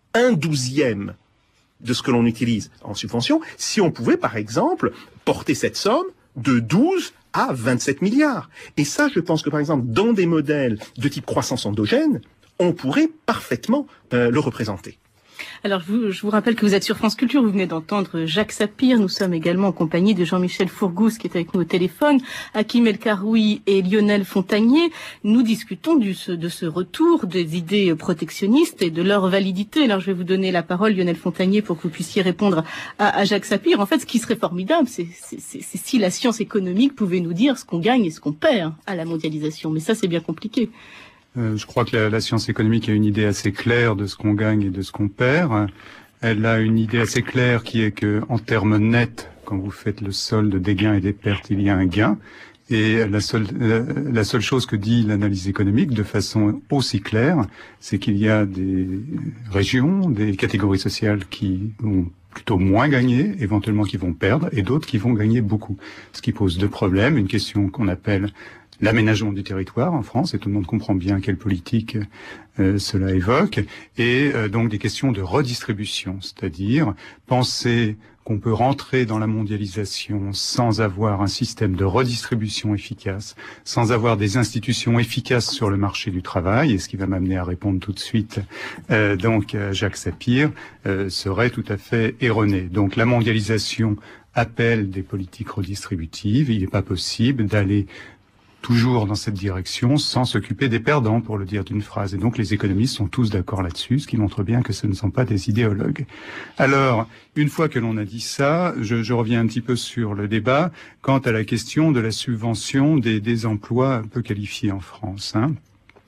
1/12 de ce que l'on utilise en subvention, si on pouvait, par exemple, porter cette somme de 12 à 27 milliards. Et ça, je pense que, par exemple, dans des modèles de type croissance endogène, on pourrait parfaitement le représenter. Alors, je vous rappelle que vous êtes sur France Culture, vous venez d'entendre Jacques Sapir, nous sommes également en compagnie de Jean-Michel Fourgousse qui est avec nous au téléphone, Hakim El Karoui et Lionel Fontagné. Nous discutons de ce retour des idées protectionnistes et de leur validité. Alors, je vais vous donner la parole, Lionel Fontagné, pour que vous puissiez répondre à Jacques Sapir. En fait, ce qui serait formidable, c'est si la science économique pouvait nous dire ce qu'on gagne et ce qu'on perd à la mondialisation. Mais ça, c'est bien compliqué. Je crois que la science économique a une idée assez claire de ce qu'on gagne et de ce qu'on perd. Elle a une idée assez claire qui est que, en termes nets, quand vous faites le solde des gains et des pertes, il y a un gain. Et la seule chose que dit l'analyse économique de façon aussi claire, c'est qu'il y a des régions, des catégories sociales qui vont plutôt moins gagner, éventuellement qui vont perdre, et d'autres qui vont gagner beaucoup. Ce qui pose deux problèmes, une question qu'on appelle l'aménagement du territoire en France, et tout le monde comprend bien quelle politique cela évoque, et donc des questions de redistribution, c'est-à-dire penser qu'on peut rentrer dans la mondialisation sans avoir un système de redistribution efficace, sans avoir des institutions efficaces sur le marché du travail, et ce qui va m'amener à répondre tout de suite donc à Jacques Sapir, serait tout à fait erroné. Donc la mondialisation appelle des politiques redistributives, il n'est pas possible d'aller toujours dans cette direction, sans s'occuper des perdants, pour le dire d'une phrase. Et donc les économistes sont tous d'accord là-dessus, ce qui montre bien que ce ne sont pas des idéologues. Alors, une fois que l'on a dit ça, je reviens un petit peu sur le débat quant à la question de la subvention des emplois peu qualifiés en France.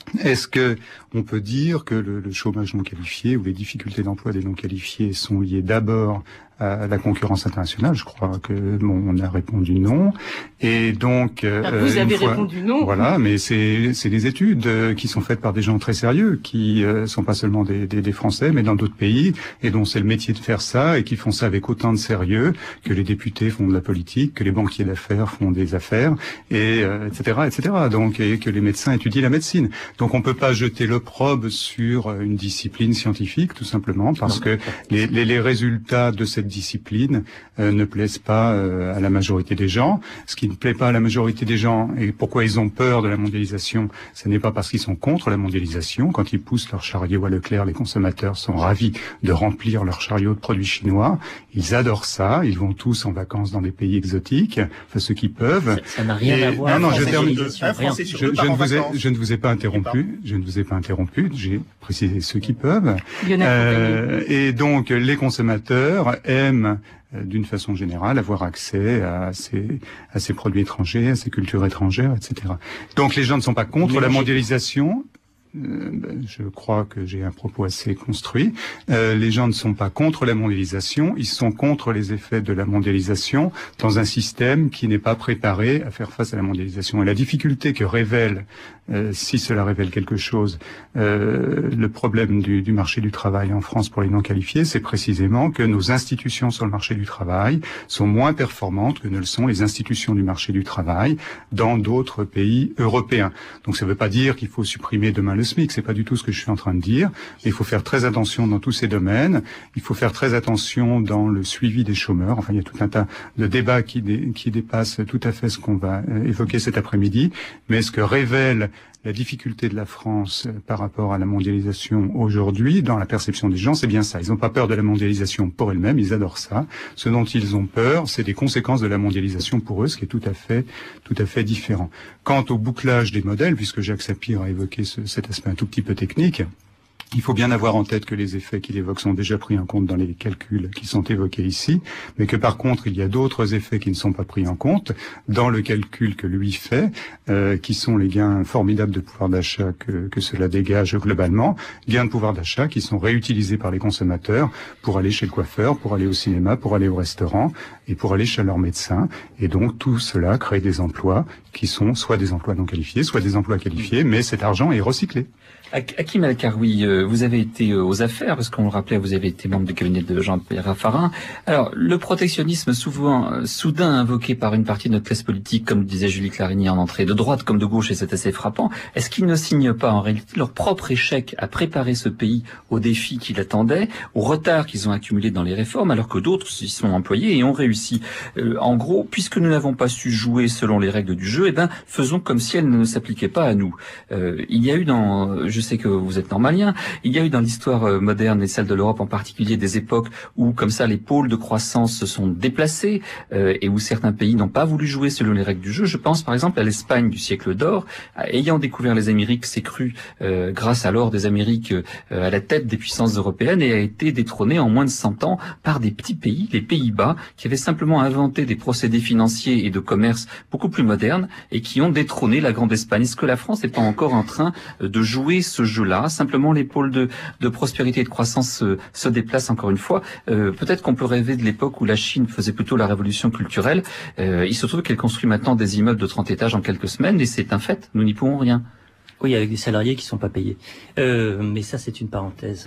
Est-ce que on peut dire que le chômage non qualifié ou les difficultés d'emploi des non qualifiés sont liées d'abord à la concurrence internationale? Je crois que on a répondu non. Et donc vous avez répondu non. Voilà, mais c'est des études qui sont faites par des gens très sérieux, qui sont pas seulement des Français, mais dans d'autres pays, et dont c'est le métier de faire ça, et qui font ça avec autant de sérieux que les députés font de la politique, que les banquiers d'affaires font des affaires, et etc., etc. Donc, et que les médecins étudient la médecine. Donc, on peut pas jeter l'opprobre sur une discipline scientifique, tout simplement, parce que les résultats de cette discipline ne plaisent pas à la majorité des gens. Ce qui ne plaît pas à la majorité des gens, et pourquoi ils ont peur de la mondialisation, ce n'est pas parce qu'ils sont contre la mondialisation. Quand ils poussent leur chariot à Leclerc, les consommateurs sont ravis de remplir leur chariot de produits chinois. Ils adorent ça. Ils vont tous en vacances dans des pays exotiques, enfin ceux qui peuvent. Ça n'a rien à voir. Non, avec je termine. Je ne vous ai pas interrompu. Je ne vous ai pas interrompu. J'ai précisé ceux qui peuvent. Et donc, les consommateurs aiment, d'une façon générale, avoir accès à ces produits étrangers, à ces cultures étrangères, etc. Donc, les gens ne sont pas contre la mondialisation. Je crois que j'ai un propos assez construit. Les gens ne sont pas contre la mondialisation, ils sont contre les effets de la mondialisation dans un système qui n'est pas préparé à faire face à la mondialisation. Et la difficulté que révèle, si cela révèle quelque chose, le problème du marché du travail en France pour les non qualifiés, c'est précisément que nos institutions sur le marché du travail sont moins performantes que ne le sont les institutions du marché du travail dans d'autres pays européens. Donc ça ne veut pas dire qu'il faut supprimer demain le SMIC, c'est pas du tout ce que je suis en train de dire. Il faut faire très attention dans tous ces domaines. Il faut faire très attention dans le suivi des chômeurs. Enfin, il y a tout un tas de débats qui dépassent tout à fait ce qu'on va évoquer cet après-midi. Mais ce que révèle la difficulté de la France par rapport à la mondialisation aujourd'hui, dans la perception des gens, c'est bien ça. Ils n'ont pas peur de la mondialisation pour elle-même, ils adorent ça. Ce dont ils ont peur, c'est des conséquences de la mondialisation pour eux, ce qui est tout à fait différent. Quant au bouclage des modèles, puisque Jacques Sapir a évoqué cet aspect un tout petit peu technique, il faut bien avoir en tête que les effets qu'il évoque sont déjà pris en compte dans les calculs qui sont évoqués ici, mais que par contre, il y a d'autres effets qui ne sont pas pris en compte dans le calcul que lui fait, qui sont les gains formidables de pouvoir d'achat que cela dégage globalement, gains de pouvoir d'achat qui sont réutilisés par les consommateurs pour aller chez le coiffeur, pour aller au cinéma, pour aller au restaurant et pour aller chez leur médecin. Et donc, tout cela crée des emplois qui sont soit des emplois non qualifiés, soit des emplois qualifiés, mais cet argent est recyclé. Hakim El-Karoui, vous avez été aux affaires, parce qu'on le rappelait, vous avez été membre du cabinet de Jean-Pierre Raffarin. Alors, le protectionnisme soudain invoqué par une partie de notre classe politique, comme le disait Julie Clarini en entrée, de droite comme de gauche, et c'est assez frappant, est-ce qu'ils ne signent pas en réalité leur propre échec à préparer ce pays aux défis qui l'attendaient, au retard qu'ils ont accumulé dans les réformes, alors que d'autres s'y sont employés et ont réussi? En gros, puisque nous n'avons pas su jouer selon les règles du jeu, faisons comme si elles ne s'appliquaient pas à nous. Il y a eu je sais que vous êtes normalien, il y a eu dans l'histoire moderne et celle de l'Europe en particulier des époques où comme ça les pôles de croissance se sont déplacés et où certains pays n'ont pas voulu jouer selon les règles du jeu. Je pense par exemple à l'Espagne du siècle d'or, ayant découvert les Amériques, s'est cru grâce à l'or des Amériques à la tête des puissances européennes et a été détrôné en moins de 100 ans par des petits pays, les Pays-Bas, qui avaient simplement inventé des procédés financiers et de commerce beaucoup plus modernes et qui ont détrôné la Grande Espagne. Est-ce que la France n'est pas encore en train de jouer ce jeu-là? Simplement, les pôles de prospérité et de croissance se déplacent encore une fois. Peut-être qu'on peut rêver de l'époque où la Chine faisait plutôt la révolution culturelle. Il se trouve qu'elle construit maintenant des immeubles de 30 étages en quelques semaines et c'est un fait. Nous n'y pouvons rien. Oui, avec des salariés qui sont pas payés. Mais ça, c'est une parenthèse.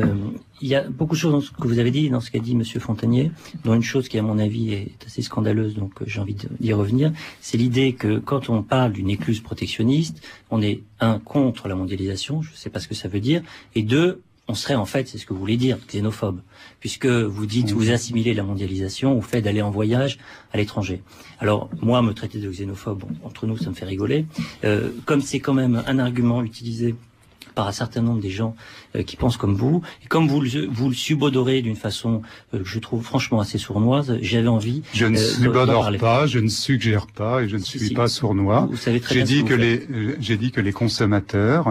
Il y a beaucoup de choses dans ce que vous avez dit, dans ce qu'a dit Monsieur Fontanier, dont une chose qui, à mon avis, est assez scandaleuse, donc j'ai envie d'y revenir, c'est l'idée que quand on parle d'une écluse protectionniste, on est contre la mondialisation, je ne sais pas ce que ça veut dire, et deux, on serait en fait, c'est ce que vous voulez dire, xénophobe, puisque vous dites, vous assimilez la mondialisation au fait d'aller en voyage à l'étranger. Alors, moi, me traiter de xénophobe, entre nous, ça me fait rigoler. Comme c'est quand même un argument utilisé par un certain nombre des gens qui pensent comme vous, et comme vous le subodorez d'une façon que je trouve franchement assez sournoise, j'avais envie... Je ne subodore pas, je ne suggère pas, et je ne suis pas sournois. Vous savez très bien j'ai dit que les consommateurs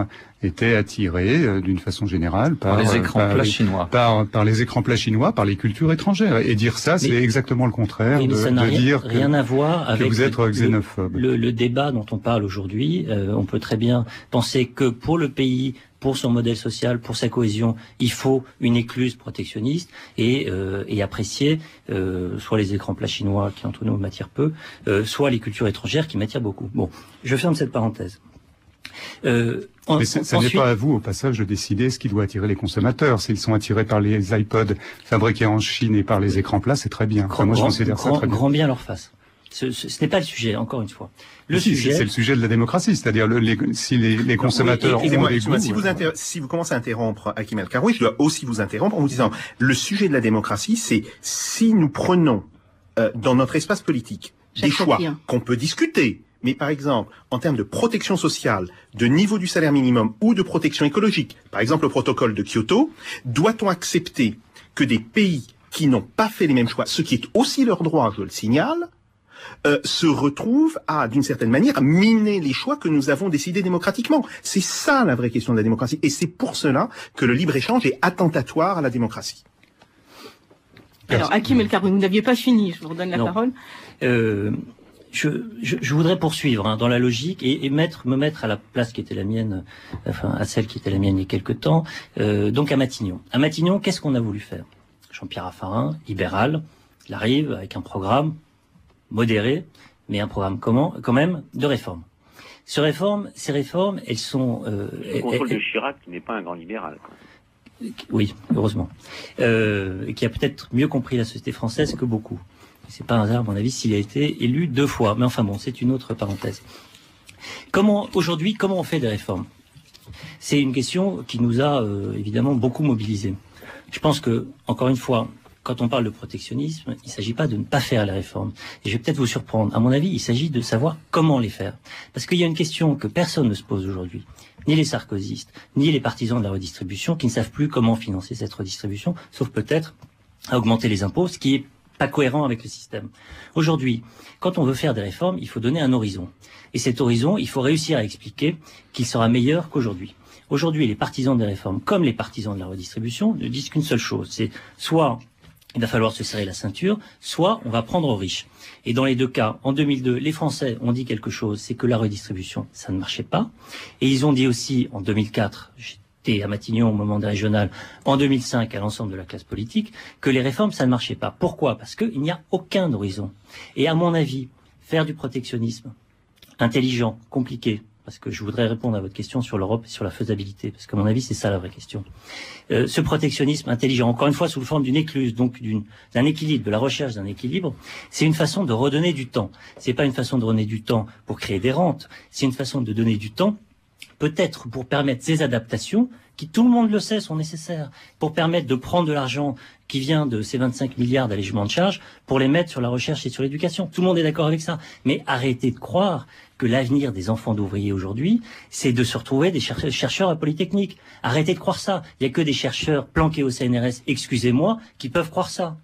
était attiré d'une façon générale par les écrans plats chinois, par les écrans plats chinois, par les cultures étrangères. Et dire ça, c'est exactement le contraire de dire rien à voir avec que vous êtes xénophobe. Le débat dont on parle aujourd'hui. On peut très bien penser que pour le pays, pour son modèle social, pour sa cohésion, il faut une écluse protectionniste et apprécier soit les écrans plats chinois qui entre nous m'attirent peu, soit les cultures étrangères qui m'attirent beaucoup. Bon, je ferme cette parenthèse. Mais ça n'est pas à vous, au passage, de décider ce qui doit attirer les consommateurs. S'ils sont attirés par les iPods fabriqués en Chine et par les écrans plats, c'est très bien. Moi, je considère ça très bien. Grand bien leur face. Ce n'est pas le sujet, encore une fois. Sujet, c'est le sujet de la démocratie, c'est-à-dire si les consommateurs ont des goûts. Si vous commencez à interrompre Hakim El-Karoui, je dois aussi vous interrompre en vous disant le sujet de la démocratie, c'est si nous prenons dans notre espace politique des choix qu'on peut discuter, mais par exemple, en termes de protection sociale, de niveau du salaire minimum ou de protection écologique, par exemple le protocole de Kyoto, doit-on accepter que des pays qui n'ont pas fait les mêmes choix, ce qui est aussi leur droit, je le signale, se retrouvent à, d'une certaine manière, miner les choix que nous avons décidés démocratiquement. C'est ça la vraie question de la démocratie. Et c'est pour cela que le libre-échange est attentatoire à la démocratie. Alors, Hakim El-Karoui, vous n'aviez pas fini, je vous redonne la parole. Je voudrais poursuivre dans la logique et me mettre à la place qui était la mienne, enfin à celle qui était la mienne il y a quelque temps, donc à Matignon. À Matignon, qu'est-ce qu'on a voulu faire? Jean-Pierre Raffarin, libéral, il arrive avec un programme modéré, mais un programme quand même de réforme. Ces réformes, elles sont... le contrôle de Chirac, qui n'est pas un grand libéral, quoi. Oui, heureusement. Qui a peut-être mieux compris la société française que beaucoup. C'est pas un hasard, à mon avis, s'il a été élu 2 fois. Mais enfin bon, c'est une autre parenthèse. Aujourd'hui, comment on fait des réformes? C'est une question qui nous a évidemment beaucoup mobilisés. Je pense que, encore une fois, quand on parle de protectionnisme, il ne s'agit pas de ne pas faire les réformes. Et je vais peut-être vous surprendre. À mon avis, il s'agit de savoir comment les faire. Parce qu'il y a une question que personne ne se pose aujourd'hui. Ni les sarkozystes, ni les partisans de la redistribution qui ne savent plus comment financer cette redistribution, sauf peut-être à augmenter les impôts, ce qui est pas cohérent avec le système. Aujourd'hui, quand on veut faire des réformes, il faut donner un horizon. Et cet horizon, il faut réussir à expliquer qu'il sera meilleur qu'aujourd'hui. Aujourd'hui, les partisans des réformes, comme les partisans de la redistribution, ne disent qu'une seule chose. C'est soit il va falloir se serrer la ceinture, soit on va prendre aux riches. Et dans les deux cas, en 2002, les Français ont dit quelque chose, c'est que la redistribution, ça ne marchait pas. Et ils ont dit aussi, en 2004, j'étais à Matignon au moment des régionales, en 2005 à l'ensemble de la classe politique, que les réformes, ça ne marchait pas. Pourquoi? Parce qu'il n'y a aucun horizon. Et à mon avis, faire du protectionnisme intelligent, compliqué, parce que je voudrais répondre à votre question sur l'Europe et sur la faisabilité, parce qu'à mon avis, c'est ça la vraie question. Ce protectionnisme intelligent, encore une fois sous forme d'une écluse, donc d'un équilibre, de la recherche d'un équilibre, c'est une façon de redonner du temps. C'est pas une façon de redonner du temps pour créer des rentes, c'est une façon de donner du temps, peut-être pour permettre ces adaptations, qui tout le monde le sait sont nécessaires, pour permettre de prendre de l'argent qui vient de ces 25 milliards d'allègements de charges, pour les mettre sur la recherche et sur l'éducation. Tout le monde est d'accord avec ça. Mais arrêtez de croire que l'avenir des enfants d'ouvriers aujourd'hui, c'est de se retrouver des chercheurs à Polytechnique. Arrêtez de croire ça. Il n'y a que des chercheurs planqués au CNRS, excusez-moi, qui peuvent croire ça.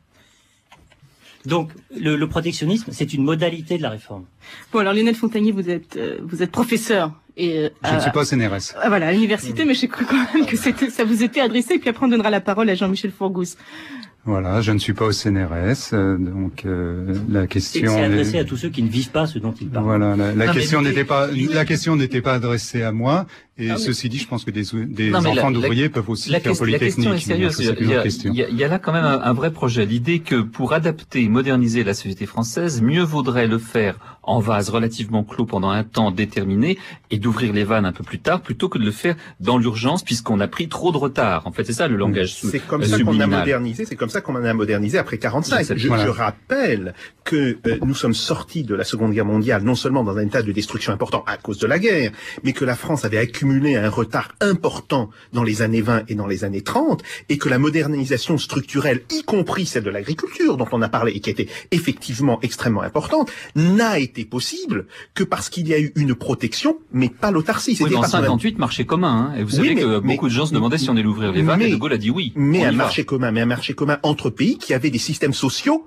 Donc, le protectionnisme, c'est une modalité de la réforme. Bon, alors Lionel Fontagnier, vous êtes professeur. Et, je ne suis pas au CNRS. Voilà, à l'université, mais j'ai cru quand même que ça vous était adressé, et puis après on donnera la parole à Jean-Michel Fourgousse. Voilà, je ne suis pas au CNRS, donc la question c'est adressé à tous ceux qui ne vivent pas ce dont ils parlent. Voilà, la question n'était pas adressée à moi. Et ceci dit, je pense que des enfants d'ouvriers peuvent aussi faire Polytechnique. La question est sérieuse. Il y a là quand même un vrai projet. L'idée que pour adapter et moderniser la société française, mieux vaudrait le faire en vase relativement clos pendant un temps déterminé et d'ouvrir les vannes un peu plus tard, plutôt que de le faire dans l'urgence, puisqu'on a pris trop de retard. En fait, c'est ça le langage subliminal. C'est comme ça qu'on a modernisé. C'est comme ça qu'on a modernisé après 45. Je rappelle que nous sommes sortis de la Seconde Guerre mondiale, non seulement dans un état de destruction important à cause de la guerre, mais que la France avait accumulé un retard important dans les années 20 et dans les années 30, et que la modernisation structurelle, y compris celle de l'agriculture dont on a parlé et qui a été effectivement extrêmement importante, n'a été possible que parce qu'il y a eu une protection, mais pas l'autarcie. Oui, mais en 58, marché commun, hein, et vous savez que beaucoup de gens se demandaient si on allait ouvrir les vannes, et De Gaulle a dit oui. Mais un marché commun entre pays qui avaient des systèmes sociaux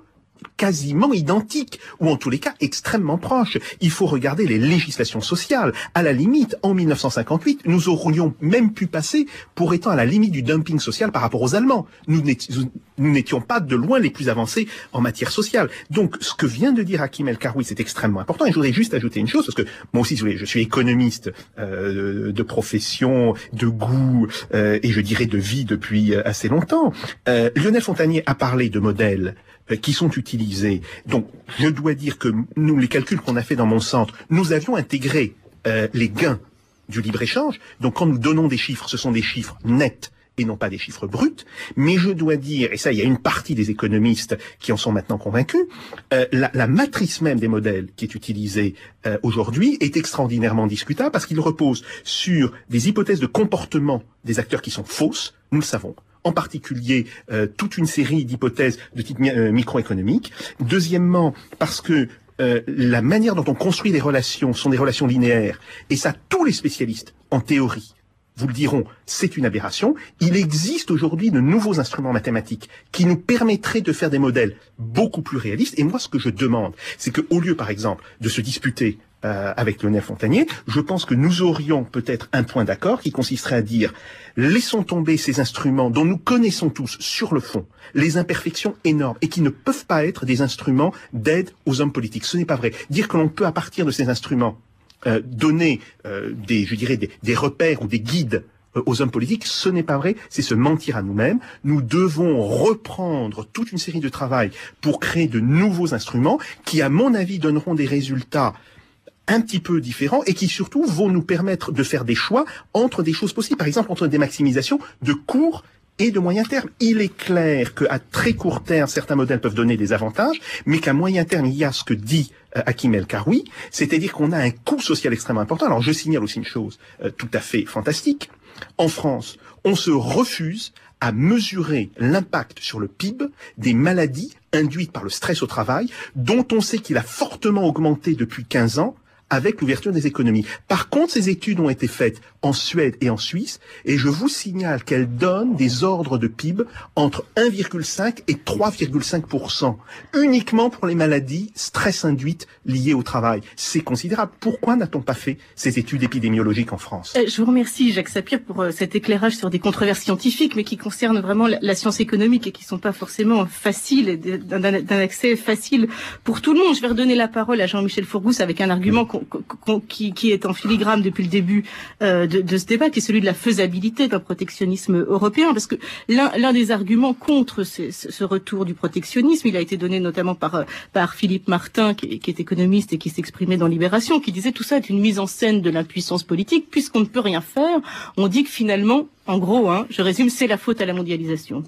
quasiment identiques, ou en tous les cas extrêmement proches. Il faut regarder les législations sociales. À la limite, en 1958, nous aurions même pu passer pour étant à la limite du dumping social par rapport aux Allemands. Nous n'étions pas de loin les plus avancés en matière sociale. Donc, ce que vient de dire Hakim El-Karoui, c'est extrêmement important. Et je voudrais juste ajouter une chose, parce que moi aussi, je suis économiste de profession, de goût, et je dirais de vie depuis assez longtemps. Lionel Fontagné a parlé de modèles qui sont utilisés. Donc, je dois dire que nous, les calculs qu'on a fait dans mon centre, nous avions intégré les gains du libre-échange. Donc, quand nous donnons des chiffres, ce sont des chiffres nets et non pas des chiffres bruts. Mais je dois dire, et ça, il y a une partie des économistes qui en sont maintenant convaincus, la matrice même des modèles qui est utilisée aujourd'hui est extraordinairement discutable parce qu'il repose sur des hypothèses de comportement des acteurs qui sont fausses, nous le savons. En particulier, toute une série d'hypothèses de type microéconomique. Deuxièmement, parce que la manière dont on construit les relations sont des relations linéaires, et ça, tous les spécialistes, en théorie, vous le diront, c'est une aberration. Il existe aujourd'hui de nouveaux instruments mathématiques qui nous permettraient de faire des modèles beaucoup plus réalistes. Et moi, ce que je demande, c'est qu'au lieu, par exemple, de se disputer avec Lionel Fontagné, je pense que nous aurions peut-être un point d'accord qui consisterait à dire laissons tomber ces instruments dont nous connaissons tous sur le fond les imperfections énormes et qui ne peuvent pas être des instruments d'aide aux hommes politiques. Ce n'est pas vrai. Dire que l'on peut à partir de ces instruments donner des repères ou des guides aux hommes politiques, ce n'est pas vrai, c'est se mentir à nous-mêmes. Nous devons reprendre toute une série de travail pour créer de nouveaux instruments qui, à mon avis, donneront des résultats un petit peu différents et qui surtout vont nous permettre de faire des choix entre des choses possibles, par exemple entre des maximisations de court et de moyen terme. Il est clair qu'à très court terme, certains modèles peuvent donner des avantages, mais qu'à moyen terme, il y a ce que dit Hakim El-Karoui, c'est-à-dire qu'on a un coût social extrêmement important. Alors je signale aussi une chose tout à fait fantastique. En France, on se refuse à mesurer l'impact sur le PIB des maladies induites par le stress au travail, dont on sait qu'il a fortement augmenté depuis 15 ans, avec l'ouverture des économies. Par contre, ces études ont été faites en Suède et en Suisse, et je vous signale qu'elles donnent des ordres de PIB entre 1,5 et 3,5%, uniquement pour les maladies stress induites liées au travail. C'est considérable. Pourquoi n'a-t-on pas fait ces études épidémiologiques en France ? Je vous remercie, Jacques Sapir, pour cet éclairage sur des controverses scientifiques, mais qui concernent vraiment la science économique et qui sont pas forcément faciles, et d'un accès facile pour tout le monde. Je vais redonner la parole à Jean-Michel Fourgousse avec un argument qui est en filigrane depuis le début de ce débat, qui est celui de la faisabilité d'un protectionnisme européen, parce que l'un des arguments contre ce retour du protectionnisme, il a été donné notamment par Philippe Martin, qui est économiste et qui s'exprimait dans Libération, qui disait tout ça est une mise en scène de l'impuissance politique, puisqu'on ne peut rien faire. On dit que finalement, en gros, je résume, c'est la faute à la mondialisation.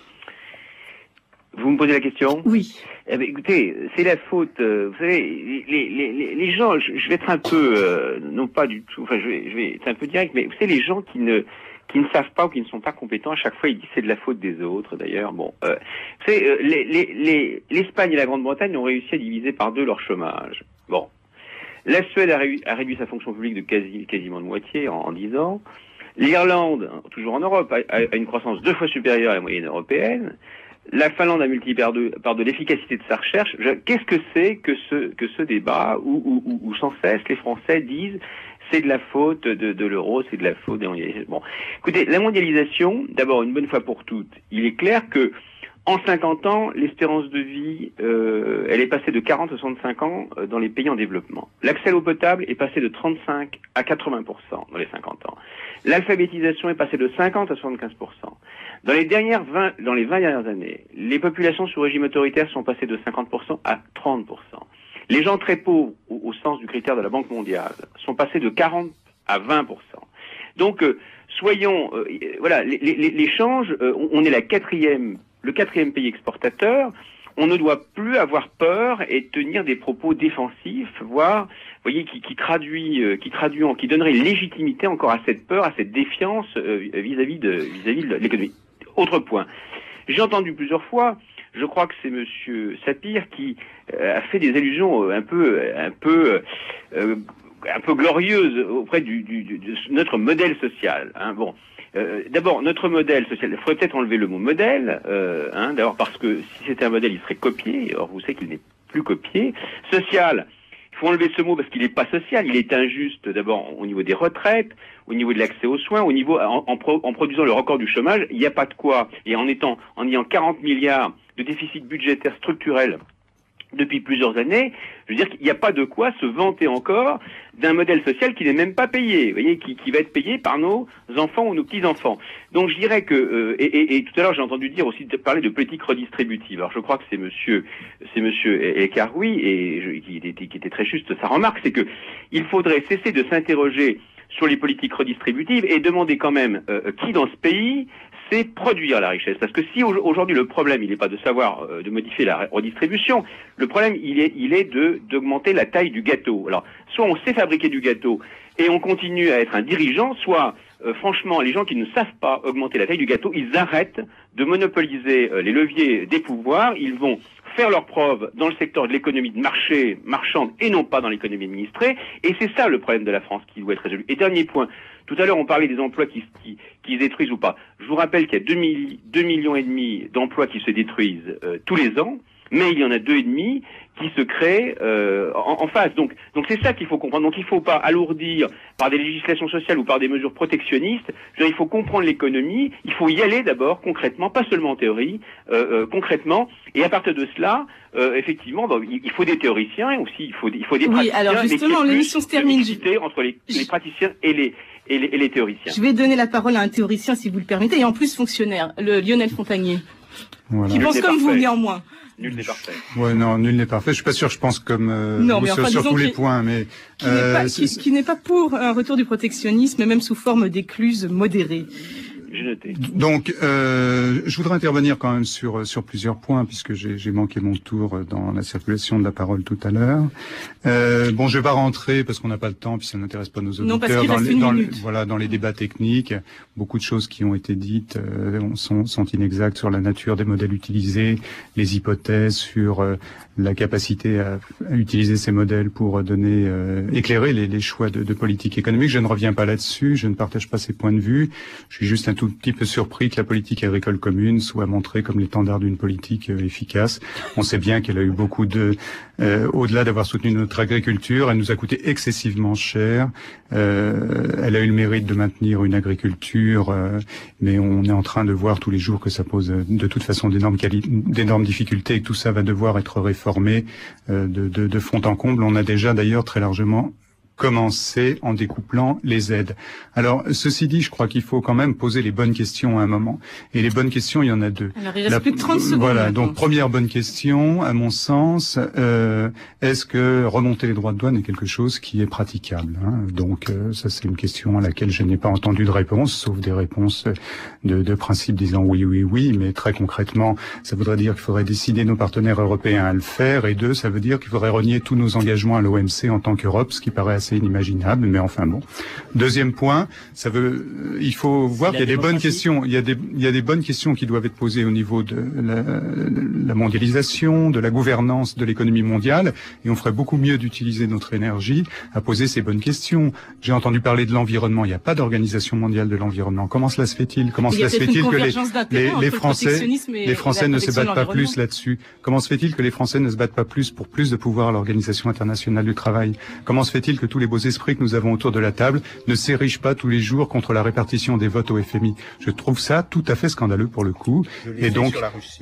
Vous me posez la question ? Oui. Eh bien, écoutez, c'est la faute. Vous savez, les gens, je vais être un peu, non pas du tout. Enfin, je vais être un peu direct, mais vous savez, les gens qui ne savent pas ou qui ne sont pas compétents, à chaque fois ils disent c'est de la faute des autres. D'ailleurs, bon, vous savez, l'Espagne et la Grande-Bretagne ont réussi à diviser par 2 leur chômage. Bon, la Suède a réduit sa fonction publique de quasiment de moitié en 10 ans. L'Irlande, toujours en Europe, a une croissance 2 fois supérieure à la moyenne européenne. La Finlande a multiplié par de l'efficacité de sa recherche. Qu'est-ce que c'est que ce débat où sans cesse les Français disent c'est de la faute de l'euro, c'est de la faute de la mondialisation. Bon, écoutez, la mondialisation, d'abord une bonne fois pour toutes, il est clair que en 50 ans, l'espérance de vie, elle est passée de 40 à 65 ans dans les pays en développement. L'accès à l'eau potable est passé de 35 à 80% dans les 50 ans. L'alphabétisation est passée de 50 à 75%. Dans les 20 dernières années, les populations sous régime autoritaire sont passées de 50% à 30%. Les gens très pauvres, au sens du critère de la Banque mondiale, sont passés de 40 à 20%. Donc, soyons, voilà, l'échange, on est le quatrième pays exportateur. On ne doit plus avoir peur et tenir des propos défensifs, voire, vous voyez, qui donnerait légitimité encore à cette peur, à cette défiance vis-à-vis de l'économie. Autre point. J'ai entendu plusieurs fois, je crois que c'est Monsieur Sapir qui a fait des allusions un peu glorieuses auprès de notre modèle social. Bon, D'abord, notre modèle social, il faudrait peut-être enlever le mot modèle, d'abord parce que si c'était un modèle, il serait copié. Or, vous savez qu'il n'est plus copié. Social, il faut enlever ce mot parce qu'il n'est pas social, il est injuste d'abord au niveau des retraites, au niveau de l'accès aux soins, au niveau en produisant le record du chômage, il n'y a pas de quoi. Et en ayant 40 milliards de déficit budgétaire structurel depuis plusieurs années, je veux dire qu'il n'y a pas de quoi se vanter encore d'un modèle social qui n'est même pas payé, vous voyez, qui va être payé par nos enfants ou nos petits-enfants. Donc je dirais que, et tout à l'heure j'ai entendu dire aussi parler de politique redistributive. Alors je crois que c'est monsieur El Kharoui, qui était très juste sa remarque, c'est que il faudrait cesser de s'interroger sur les politiques redistributives et demander quand même qui dans ce pays sait produire la richesse. Parce que si aujourd'hui le problème il n'est pas de savoir de modifier la redistribution, le problème il est d'augmenter la taille du gâteau. Alors soit on sait fabriquer du gâteau et on continue à être un dirigeant, soit franchement les gens qui ne savent pas augmenter la taille du gâteau, ils arrêtent de monopoliser les leviers des pouvoirs, ils vont faire leurs preuves dans le secteur de l'économie de marché, marchande, et non pas dans l'économie administrée. Et c'est ça le problème de la France qui doit être résolu. Et dernier point, tout à l'heure on parlait des emplois qui se détruisent ou pas. Je vous rappelle qu'il y a 2,5 millions d'emplois qui se détruisent tous les ans, mais il y en a 2,5 qui se créent en face. Donc c'est ça qu'il faut comprendre. Donc il ne faut pas alourdir par des législations sociales ou par des mesures protectionnistes. Je veux dire, il faut comprendre l'économie, il faut y aller d'abord concrètement, pas seulement en théorie, concrètement. Et à partir de cela, effectivement, il faut des théoriciens aussi, il faut des praticiens. Oui, alors justement, l'émission se termine. Entre les praticiens et les théoriciens. Je vais donner la parole à un théoricien, si vous le permettez, et en plus fonctionnaire, le Lionel Fontagné, qui pense comme vous néanmoins. Nul n'est parfait. Ouais, non, nul n'est parfait. Je suis pas sûr, je pense comme sur tous les points, mais qui n'est pas pour un retour du protectionnisme, même sous forme d'écluses modérées. J'ai noté. Donc, je voudrais intervenir quand même sur plusieurs points, puisque j'ai manqué mon tour dans la circulation de la parole tout à l'heure. Bon, je vais pas rentrer parce qu'on n'a pas le temps, puis ça n'intéresse pas nos auditeurs dans les débats techniques. Beaucoup de choses qui ont été dites sont inexactes sur la nature des modèles utilisés, les hypothèses sur la capacité à utiliser ces modèles pour éclairer les choix de politique économique. Je ne reviens pas là-dessus, je ne partage pas ces points de vue. Je suis juste un tout petit peu surpris que la politique agricole commune soit montrée comme l'étendard d'une politique efficace. On sait bien qu'elle a eu beaucoup au-delà d'avoir soutenu notre agriculture, elle nous a coûté excessivement cher. Elle a eu le mérite de maintenir une agriculture, mais on est en train de voir tous les jours que ça pose de toute façon d'énormes difficultés et que tout ça va devoir être réformé de fond en comble. On a déjà d'ailleurs très largement commencer en découplant les aides. Alors, ceci dit, je crois qu'il faut quand même poser les bonnes questions à un moment. Et les bonnes questions, il y en a deux. Alors, il reste plus de 30 secondes. Voilà, donc première bonne question, à mon sens, est-ce que remonter les droits de douane est quelque chose qui est praticable, Donc, ça c'est une question à laquelle je n'ai pas entendu de réponse, sauf des réponses de principe disant oui, mais très concrètement, ça voudrait dire qu'il faudrait décider nos partenaires européens à le faire, et deux, ça veut dire qu'il faudrait renier tous nos engagements à l'OMC en tant qu'Europe, ce qui paraît assez inimaginable, mais enfin bon. Deuxième point, il faut voir qu'il y a des bonnes questions. Il y a des bonnes questions qui doivent être posées au niveau de la mondialisation, de la gouvernance de l'économie mondiale, et on ferait beaucoup mieux d'utiliser notre énergie à poser ces bonnes questions. J'ai entendu parler de l'environnement. Il n'y a pas d'organisation mondiale de l'environnement. Comment cela se fait-il que les Français ne se battent pas plus là-dessus? Comment se fait-il que les Français ne se battent pas plus pour plus de pouvoir à l'Organisation internationale du travail? Comment se fait-il que tous les beaux esprits que nous avons autour de la table ne s'érigent pas tous les jours contre la répartition des votes au FMI? Je trouve ça tout à fait scandaleux pour le coup. Et donc,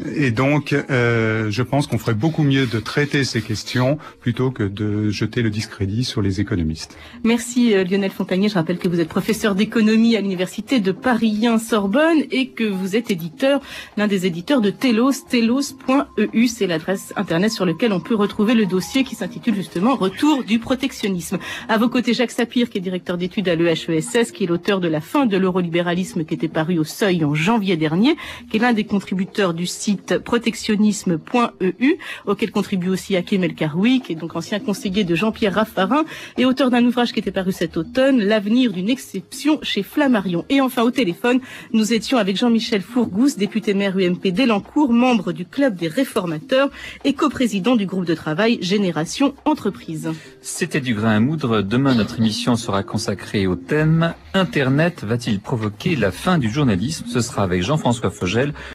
je pense qu'on ferait beaucoup mieux de traiter ces questions plutôt que de jeter le discrédit sur les économistes. Merci Lionel Fontagné. Je rappelle que vous êtes professeur d'économie à l'université de Paris 1 Sorbonne et que vous êtes l'un des éditeurs de Telos, telos.eu. C'est l'adresse internet sur laquelle on peut retrouver le dossier qui s'intitule justement Retour du protectionnisme. À vos côtés, Jacques Sapir, qui est directeur d'études à l'EHESS, qui est l'auteur de La fin de l'eurolibéralisme, qui était paru au Seuil en janvier dernier, qui est l'un des contributeurs du site protectionnisme.eu, auquel contribue aussi Hakim El Kharoui, qui est donc ancien conseiller de Jean-Pierre Raffarin, et auteur d'un ouvrage qui était paru cet automne, L'avenir d'une exception chez Flammarion. Et enfin, au téléphone, nous étions avec Jean-Michel Fourgousse, député maire UMP d'Elancourt, membre du Club des réformateurs et coprésident du groupe de travail Génération Entreprise. C'était du grain à moudre. suivre. Demain, notre émission sera consacrée au thème « Internet va-t-il provoquer la fin du journalisme ?» Ce sera avec Jean-François Fogel.